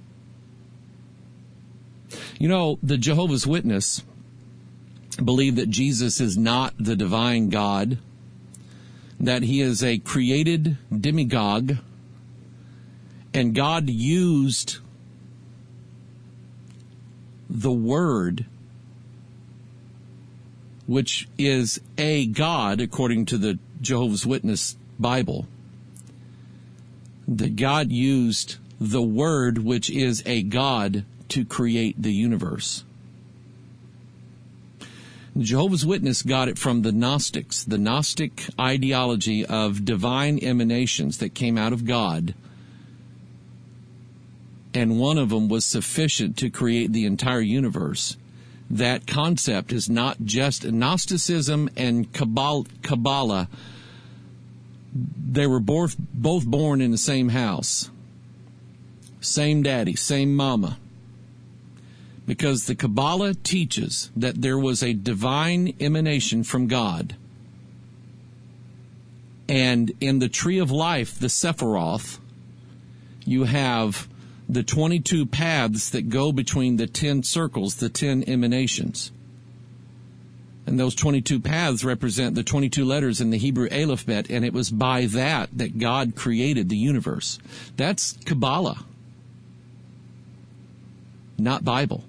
You know, the Jehovah's Witness believe that Jesus is not the divine God, that he is a created demigod, and God used the Word, which is a God, according to the Jehovah's Witness Bible, that God used the Word, which is a God, to create the universe. The Jehovah's Witness got it from the Gnostics, the Gnostic ideology of divine emanations that came out of God, and one of them was sufficient to create the entire universe. That concept is not just Gnosticism and Kabbalah. They were both born in the same house. Same daddy, same mama. Because the Kabbalah teaches that there was a divine emanation from God. And in the tree of life, the Sephiroth, you have the 22 paths that go between the 10 circles, the 10 emanations. And those 22 paths represent the 22 letters in the Hebrew alphabet, and it was by that God created the universe. That's Kabbalah, not Bible.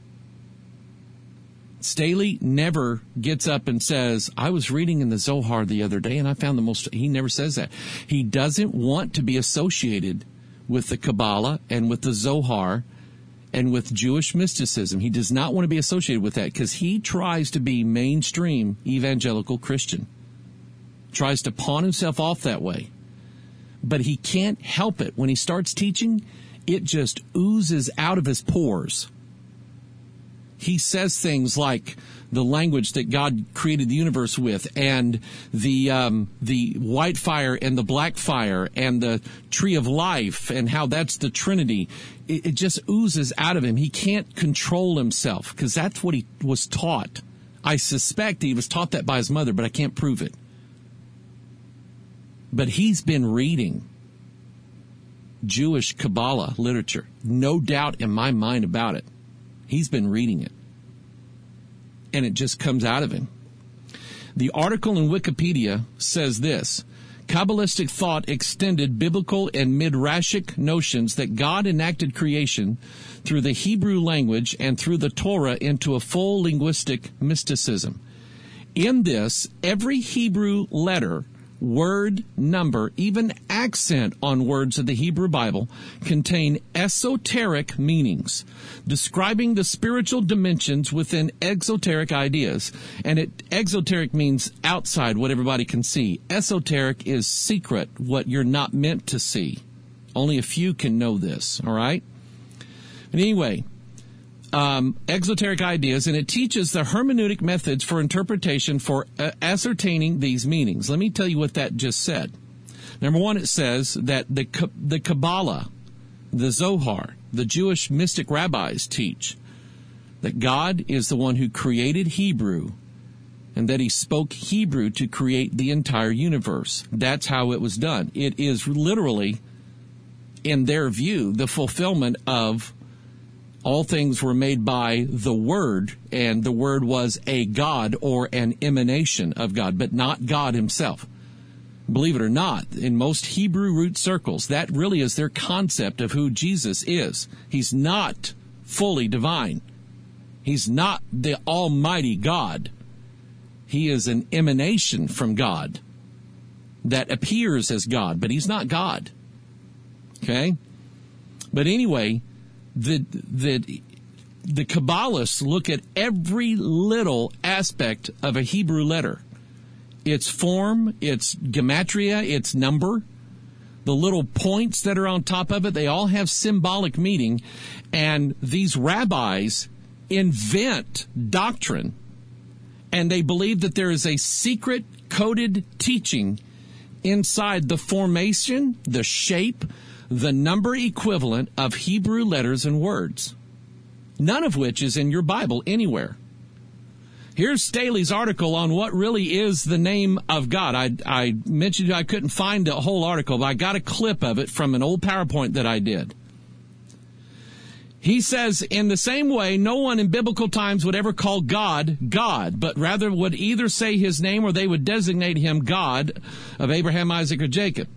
Staley never gets up and says, I was reading in the Zohar the other day and I found he never says that. He doesn't want to be associated with the Kabbalah and with the Zohar and with Jewish mysticism. He does not want to be associated with that because he tries to be mainstream evangelical Christian. Tries to pawn himself off that way. But he can't help it. When he starts teaching, it just oozes out of his pores. He says things like the language that God created the universe with, and the white fire and the black fire and the tree of life, and how that's the Trinity. It just oozes out of him. He can't control himself because that's what he was taught. I suspect he was taught that by his mother, but I can't prove it. But he's been reading Jewish Kabbalah literature. No doubt in my mind about it. He's been reading it. And it just comes out of him. The article in Wikipedia says this: Kabbalistic thought extended biblical and midrashic notions that God enacted creation through the Hebrew language and through the Torah into a full linguistic mysticism. In this, every Hebrew letter, word, number, even accent on words of the Hebrew Bible contain esoteric meanings, describing the spiritual dimensions within exoteric ideas. And exoteric means outside, what everybody can see. Esoteric is secret, what you're not meant to see. Only a few can know this, all right? And anyway, exoteric ideas, and it teaches the hermeneutic methods for interpretation for ascertaining these meanings. Let me tell you what that just said. Number one, it says that the Kabbalah, the Zohar, the Jewish mystic rabbis teach that God is the one who created Hebrew and that he spoke Hebrew to create the entire universe. That's how it was done. It is literally, in their view, the fulfillment of all things were made by the Word, and the Word was a God or an emanation of God, but not God himself. Believe it or not, in most Hebrew root circles, that really is their concept of who Jesus is. He's not fully divine. He's not the Almighty God. He is an emanation from God that appears as God, but he's not God. Okay? But anyway, the Kabbalists look at every little aspect of a Hebrew letter its form, its gematria, its number, the little points that are on top of it, they all have symbolic meaning. And these rabbis invent doctrine, and they believe that there is a secret coded teaching inside the formation, the shape, the number equivalent of Hebrew letters and words, none of which is in your Bible anywhere. Here's Staley's article on what really is the name of God. I mentioned I couldn't find the whole article, but I got a clip of it from an old PowerPoint that I did. He says, in the same way, no one in biblical times would ever call God, God, but rather would either say his name or they would designate him God of Abraham, Isaac, or Jacob.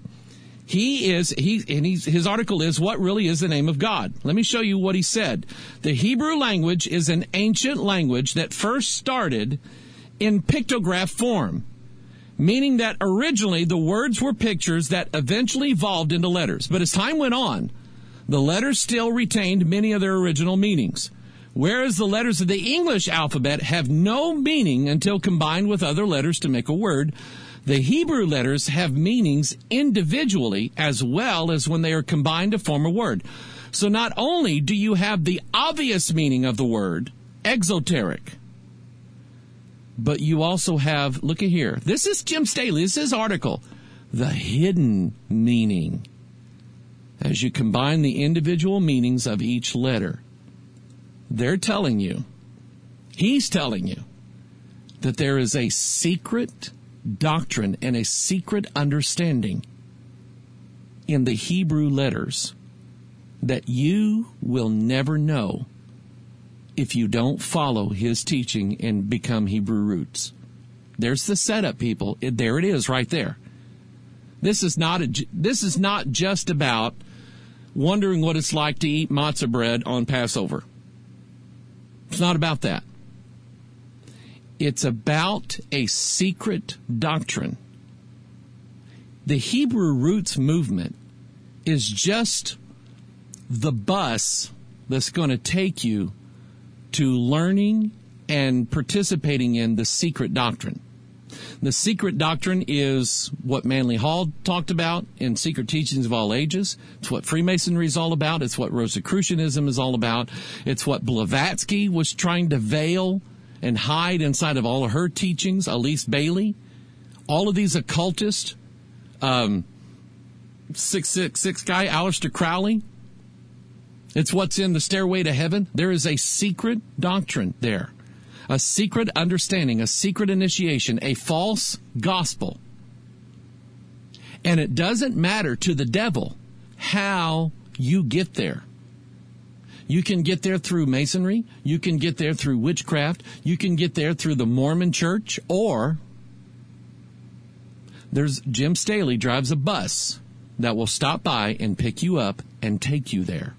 His article is, what really is the name of God? Let me show you what he said. The Hebrew language is an ancient language that first started in pictograph form, meaning that originally the words were pictures that eventually evolved into letters. But as time went on, the letters still retained many of their original meanings, whereas the letters of the English alphabet have no meaning until combined with other letters to make a word. The Hebrew letters have meanings individually as well as when they are combined to form a word. So not only do you have the obvious meaning of the word, exoteric, but you also have, look at here, this is Jim Staley, this is his article, the hidden meaning, as you combine the individual meanings of each letter. They're telling you, he's telling you, that there is a secret doctrine and a secret understanding in the Hebrew letters that you will never know if you don't follow his teaching and become Hebrew roots. There's the setup, people. There it is right there. This is not just about wondering what it's like to eat matzah bread on Passover. It's not about that. It's about a secret doctrine. The Hebrew Roots movement is just the bus that's going to take you to learning and participating in the secret doctrine. The secret doctrine is what Manly Hall talked about in Secret Teachings of All Ages. It's what Freemasonry is all about. It's what Rosicrucianism is all about. It's what Blavatsky was trying to veil and hide inside of all of her teachings, Elise Bailey, all of these occultists, 666 guy, Aleister Crowley. It's what's in the Stairway to Heaven. There is a secret doctrine there, a secret understanding, a secret initiation, a false gospel. And it doesn't matter to the devil how you get there. You can get there through Masonry. You can get there through witchcraft. You can get there through the Mormon Church. Or there's Jim Staley drives a bus that will stop by and pick you up and take you there.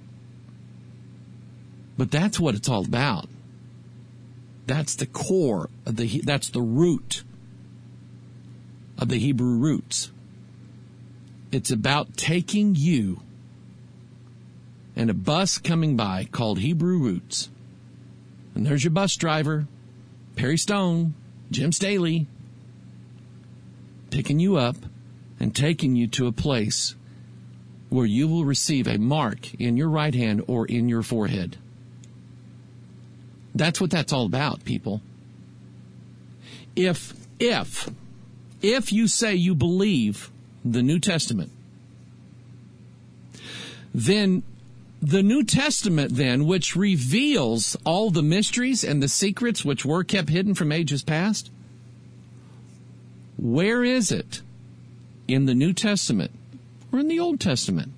But that's what it's all about. That's the core of that's the root of the Hebrew roots. It's about taking you and a bus coming by called Hebrew Roots. And there's your bus driver, Perry Stone, Jim Staley, picking you up and taking you to a place where you will receive a mark in your right hand or in your forehead. That's what that's all about, people. If you say you believe the New Testament, then the New Testament, then, which reveals all the mysteries and the secrets which were kept hidden from ages past, where is it in the New Testament or in the Old Testament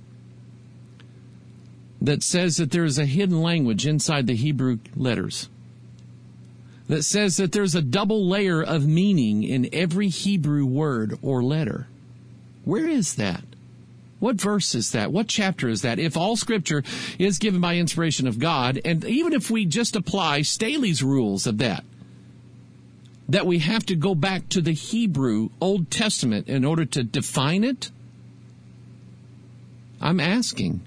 that says that there is a hidden language inside the Hebrew letters, that says that there's a double layer of meaning in every Hebrew word or letter? Where is that? What verse is that? What chapter is that? If all Scripture is given by inspiration of God, and even if we just apply Staley's rules of that we have to go back to the Hebrew Old Testament in order to define it, I'm asking,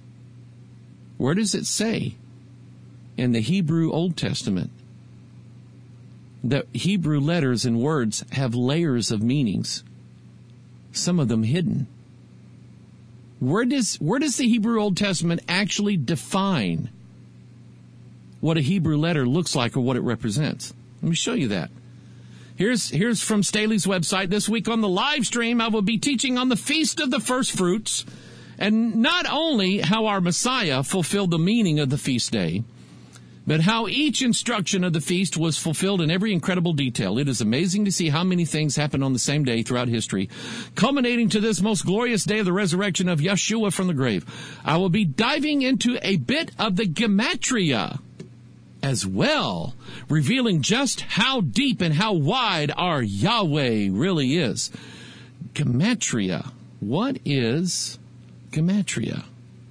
where does it say in the Hebrew Old Testament that Hebrew letters and words have layers of meanings, some of them hidden. Where does the Hebrew Old Testament actually define what a Hebrew letter looks like or what it represents? Let me show you that. Here's from Staley's website. This week on the live stream, I will be teaching on the Feast of the First Fruits, and not only how our Messiah fulfilled the meaning of the feast day, but how each instruction of the feast was fulfilled in every incredible detail. It is amazing to see how many things happen on the same day throughout history, culminating to this most glorious day of the resurrection of Yeshua from the grave. I will be diving into a bit of the Gematria as well, revealing just how deep and how wide our Yahweh really is. Gematria. What is Gematria?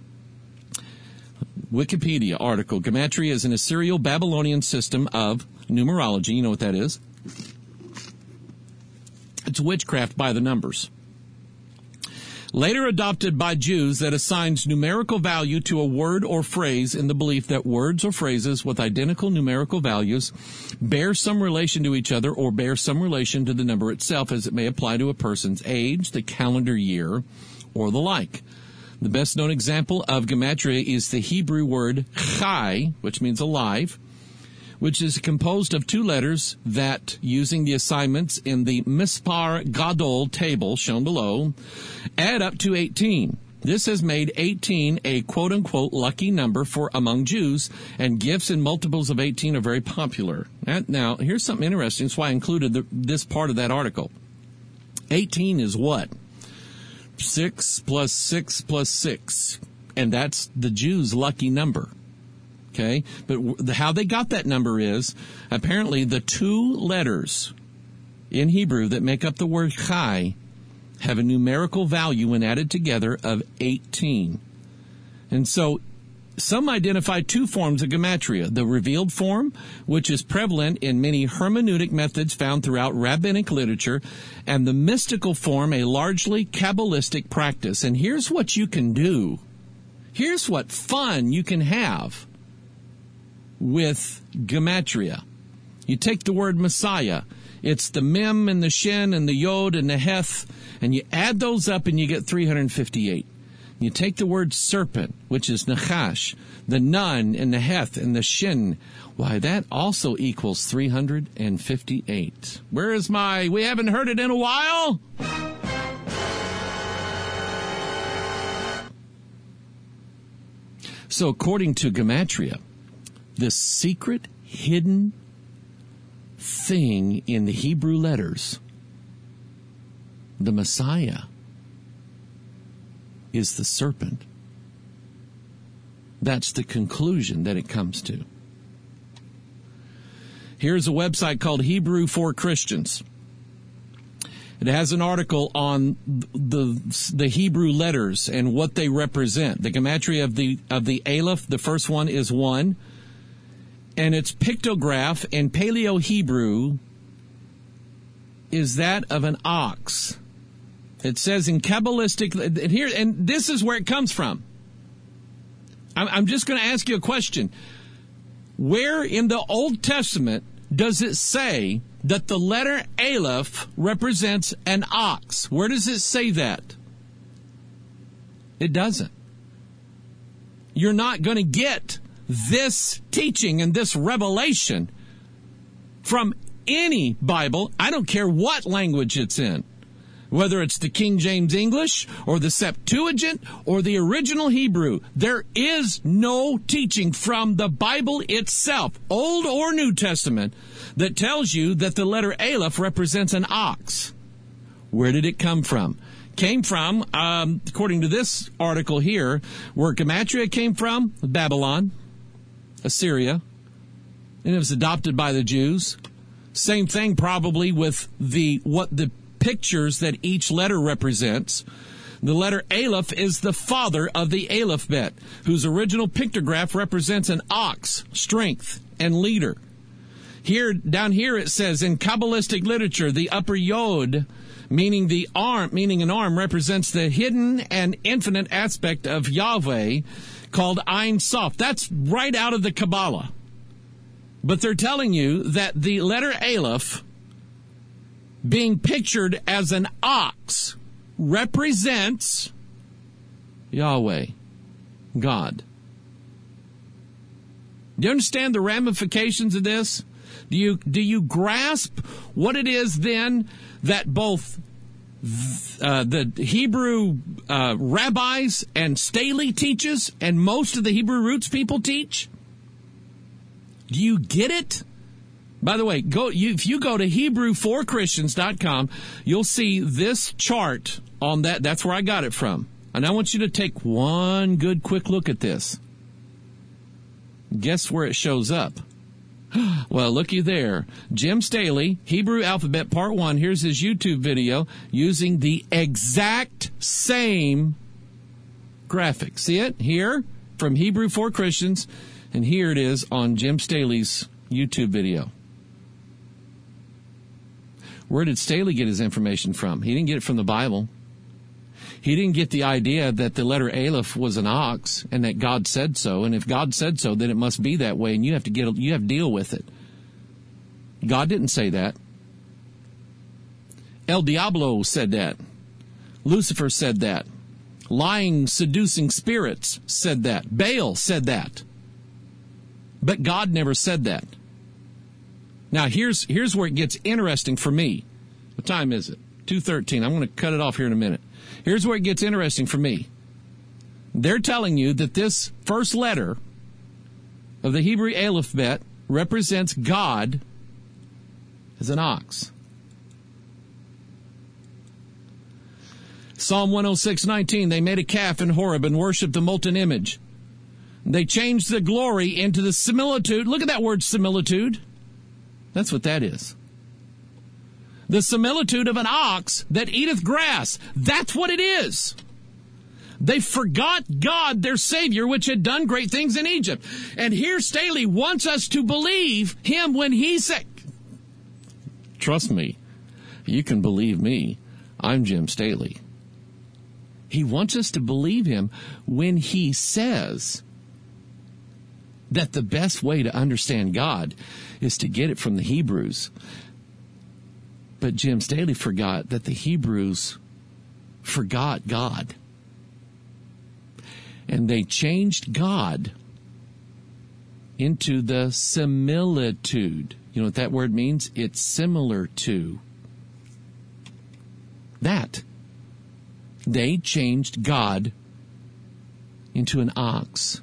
Wikipedia article. Gematria is an Assyrio-Babylonian system of numerology. You know what that is? It's witchcraft by the numbers. Later adopted by Jews that assigns numerical value to a word or phrase in the belief that words or phrases with identical numerical values bear some relation to each other or bear some relation to the number itself, as it may apply to a person's age, the calendar year, or the like. The best known example of Gematria is the Hebrew word chai, which means alive, which is composed of two letters that, using the assignments in the Mispar Gadol table shown below, add up to 18. This has made 18 a quote-unquote lucky number for among Jews, and gifts in multiples of 18 are very popular. Now, here's something interesting. That's why I included this part of that article. 18 is what? 6 plus 6 plus 6. And that's the Jews' lucky number. Okay? But how they got that number is, apparently the two letters in Hebrew that make up the word chai have a numerical value when added together of 18. And so some identify two forms of Gematria: the revealed form, which is prevalent in many hermeneutic methods found throughout rabbinic literature, and the mystical form, a largely Kabbalistic practice. And here's what you can do. Here's what fun you can have with Gematria. You take the word Messiah. It's the Mem and the Shin and the Yod and the Heth, and you add those up and you get 358. You take the word serpent, which is Nachash, the Nun and the Heth and the Shin. Why, that also equals 358. Where is we haven't heard it in a while? So according to Gematria, this secret, hidden thing in the Hebrew letters, the Messiah, is the serpent. That's the conclusion that it comes to. Here's a website called Hebrew for Christians. It has an article on the Hebrew letters and what they represent. The Gematria of the Aleph, the first one is 1, and its pictograph in Paleo-Hebrew is that of an ox. It says in Kabbalistic, and this is where it comes from. I'm just going to ask you a question. Where in the Old Testament does it say that the letter Aleph represents an ox? Where does it say that? It doesn't. You're not going to get this teaching and this revelation from any Bible. I don't care what language it's in. Whether it's the King James English or the Septuagint or the original Hebrew, there is no teaching from the Bible itself, Old or New Testament, that tells you that the letter Aleph represents an ox. Where did it come from? Came from, according to this article here, where Gematria came from, Babylon, Assyria, and it was adopted by the Jews. Same thing probably with what the pictures that each letter represents. The letter Aleph is the father of the Aleph-Bet, whose original pictograph represents an ox, strength, and leader. Down here it says, in Kabbalistic literature, the upper Yod, meaning an arm, represents the hidden and infinite aspect of Yahweh, called Ein Sof. That's right out of the Kabbalah. But they're telling you that the letter Aleph, being pictured as an ox, represents Yahweh, God. Do you understand the ramifications of this? Do you grasp what it is then that both the Hebrew rabbis and Staley teaches and most of the Hebrew roots people teach? Do you get it? By the way, if you go to Hebrew4Christians.com, you'll see this chart on that. That's where I got it from. And I want you to take one good quick look at this. Guess where it shows up? Well, looky there. Jim Staley, Hebrew Alphabet Part 1. Here's his YouTube video using the exact same graphic. See it here from Hebrew for Christians, and here it is on Jim Staley's YouTube video. Where did Staley get his information from? He didn't get it from the Bible. He didn't get the idea that the letter Aleph was an ox and that God said so. And if God said so, then it must be that way, and you have to deal with it. God didn't say that. El Diablo said that. Lucifer said that. Lying, seducing spirits said that. Baal said that. But God never said that. Now, here's where it gets interesting for me. What time is it? 2:13. I'm going to cut it off here in a minute. Here's where it gets interesting for me. They're telling you that this first letter of the Hebrew alphabet represents God as an ox. Psalm 106:19, they made a calf in Horeb and worshipped the molten image. They changed the glory into the similitude. Look at that word similitude. That's what that is. The similitude of an ox that eateth grass. That's what it is. They forgot God, their Savior, which had done great things in Egypt. And here Staley wants us to believe him when he said, trust me, you can believe me. I'm Jim Staley. He wants us to believe him when he says that the best way to understand God is to get it from the Hebrews. But Jim Staley forgot that the Hebrews forgot God. And they changed God into the similitude. You know what that word means? It's similar to. That. They changed God into an ox.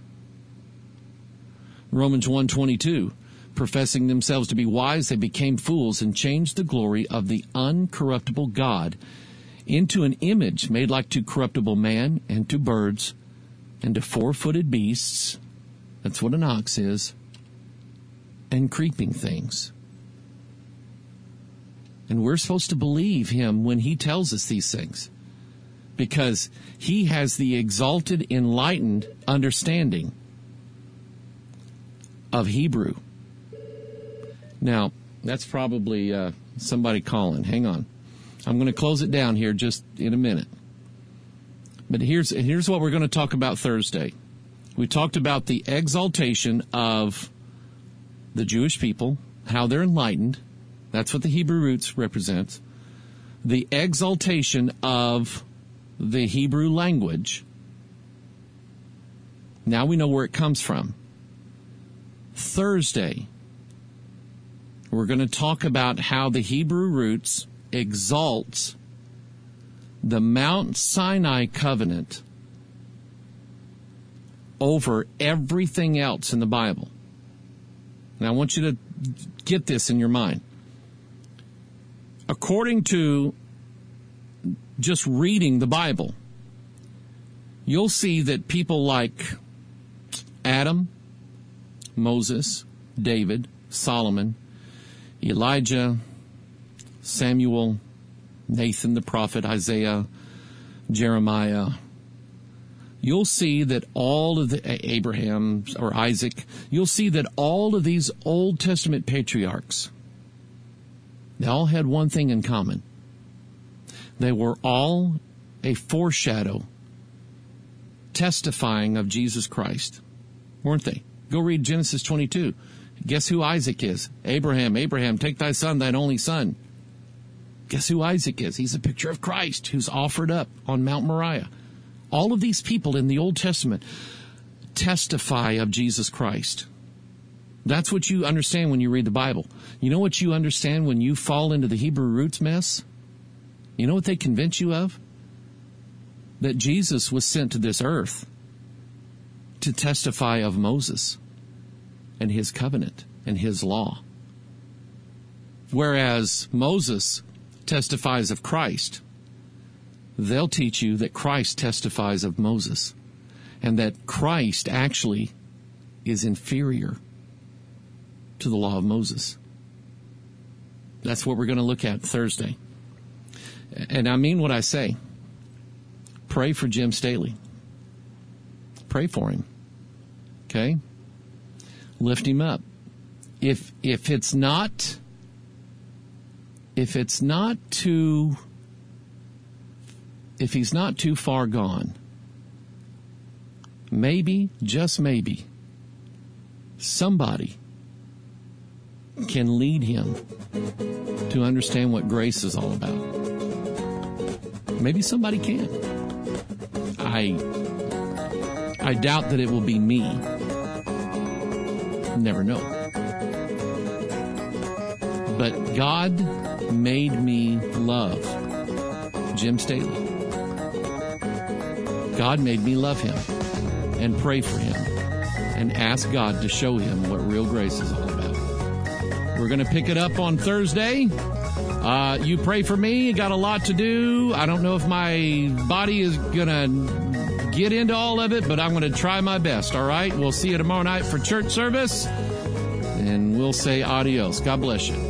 Romans 1:22. Professing themselves to be wise, they became fools and changed the glory of the uncorruptible God into an image made like to corruptible man and to birds and to four-footed beasts. That's what an ox is. And creeping things. And we're supposed to believe him when he tells us these things, because he has the exalted, enlightened understanding of Hebrew. Now, that's probably somebody calling. Hang on. I'm going to close it down here just in a minute. But here's what we're going to talk about Thursday. We talked about the exaltation of the Jewish people, how they're enlightened. That's what the Hebrew roots represents. The exaltation of the Hebrew language. Now we know where it comes from. Thursday, we're going to talk about how the Hebrew roots exalts the Mount Sinai covenant over everything else in the Bible. And I want you to get this in your mind. According to just reading the Bible, you'll see that people like Adam, Moses, David, Solomon, Elijah, Samuel, Nathan the prophet, Isaiah, Jeremiah. You'll see that all of the Abraham or Isaac, you'll see that all of these Old Testament patriarchs, they all had one thing in common. They were all a foreshadow testifying of Jesus Christ, weren't they? Go read Genesis 22. Guess who Isaac is? Abraham, Abraham, take thy son, thine only son. Guess who Isaac is? He's a picture of Christ who's offered up on Mount Moriah. All of these people in the Old Testament testify of Jesus Christ. That's what you understand when you read the Bible. You know what you understand when you fall into the Hebrew roots mess? You know what they convince you of? That Jesus was sent to this earth to testify of Moses and his covenant and his law. Whereas Moses testifies of Christ, they'll teach you that Christ testifies of Moses and that Christ actually is inferior to the law of Moses. That's what we're going to look at Thursday. And I mean what I say. Pray for Jim Staley. Pray for him. Okay? Lift him up. If he's not too far gone, maybe, just maybe, somebody can lead him to understand what grace is all about. Maybe somebody can. I doubt that it will be me. Never know. But God made me love Jim Staley. God made me love him and pray for him and ask God to show him what real grace is all about. We're going to pick it up on Thursday. You pray for me. You got a lot to do. I don't know if my body is going to get into all of it, but I'm going to try my best, all right? We'll see you tomorrow night for church service, and we'll say adios. God bless you.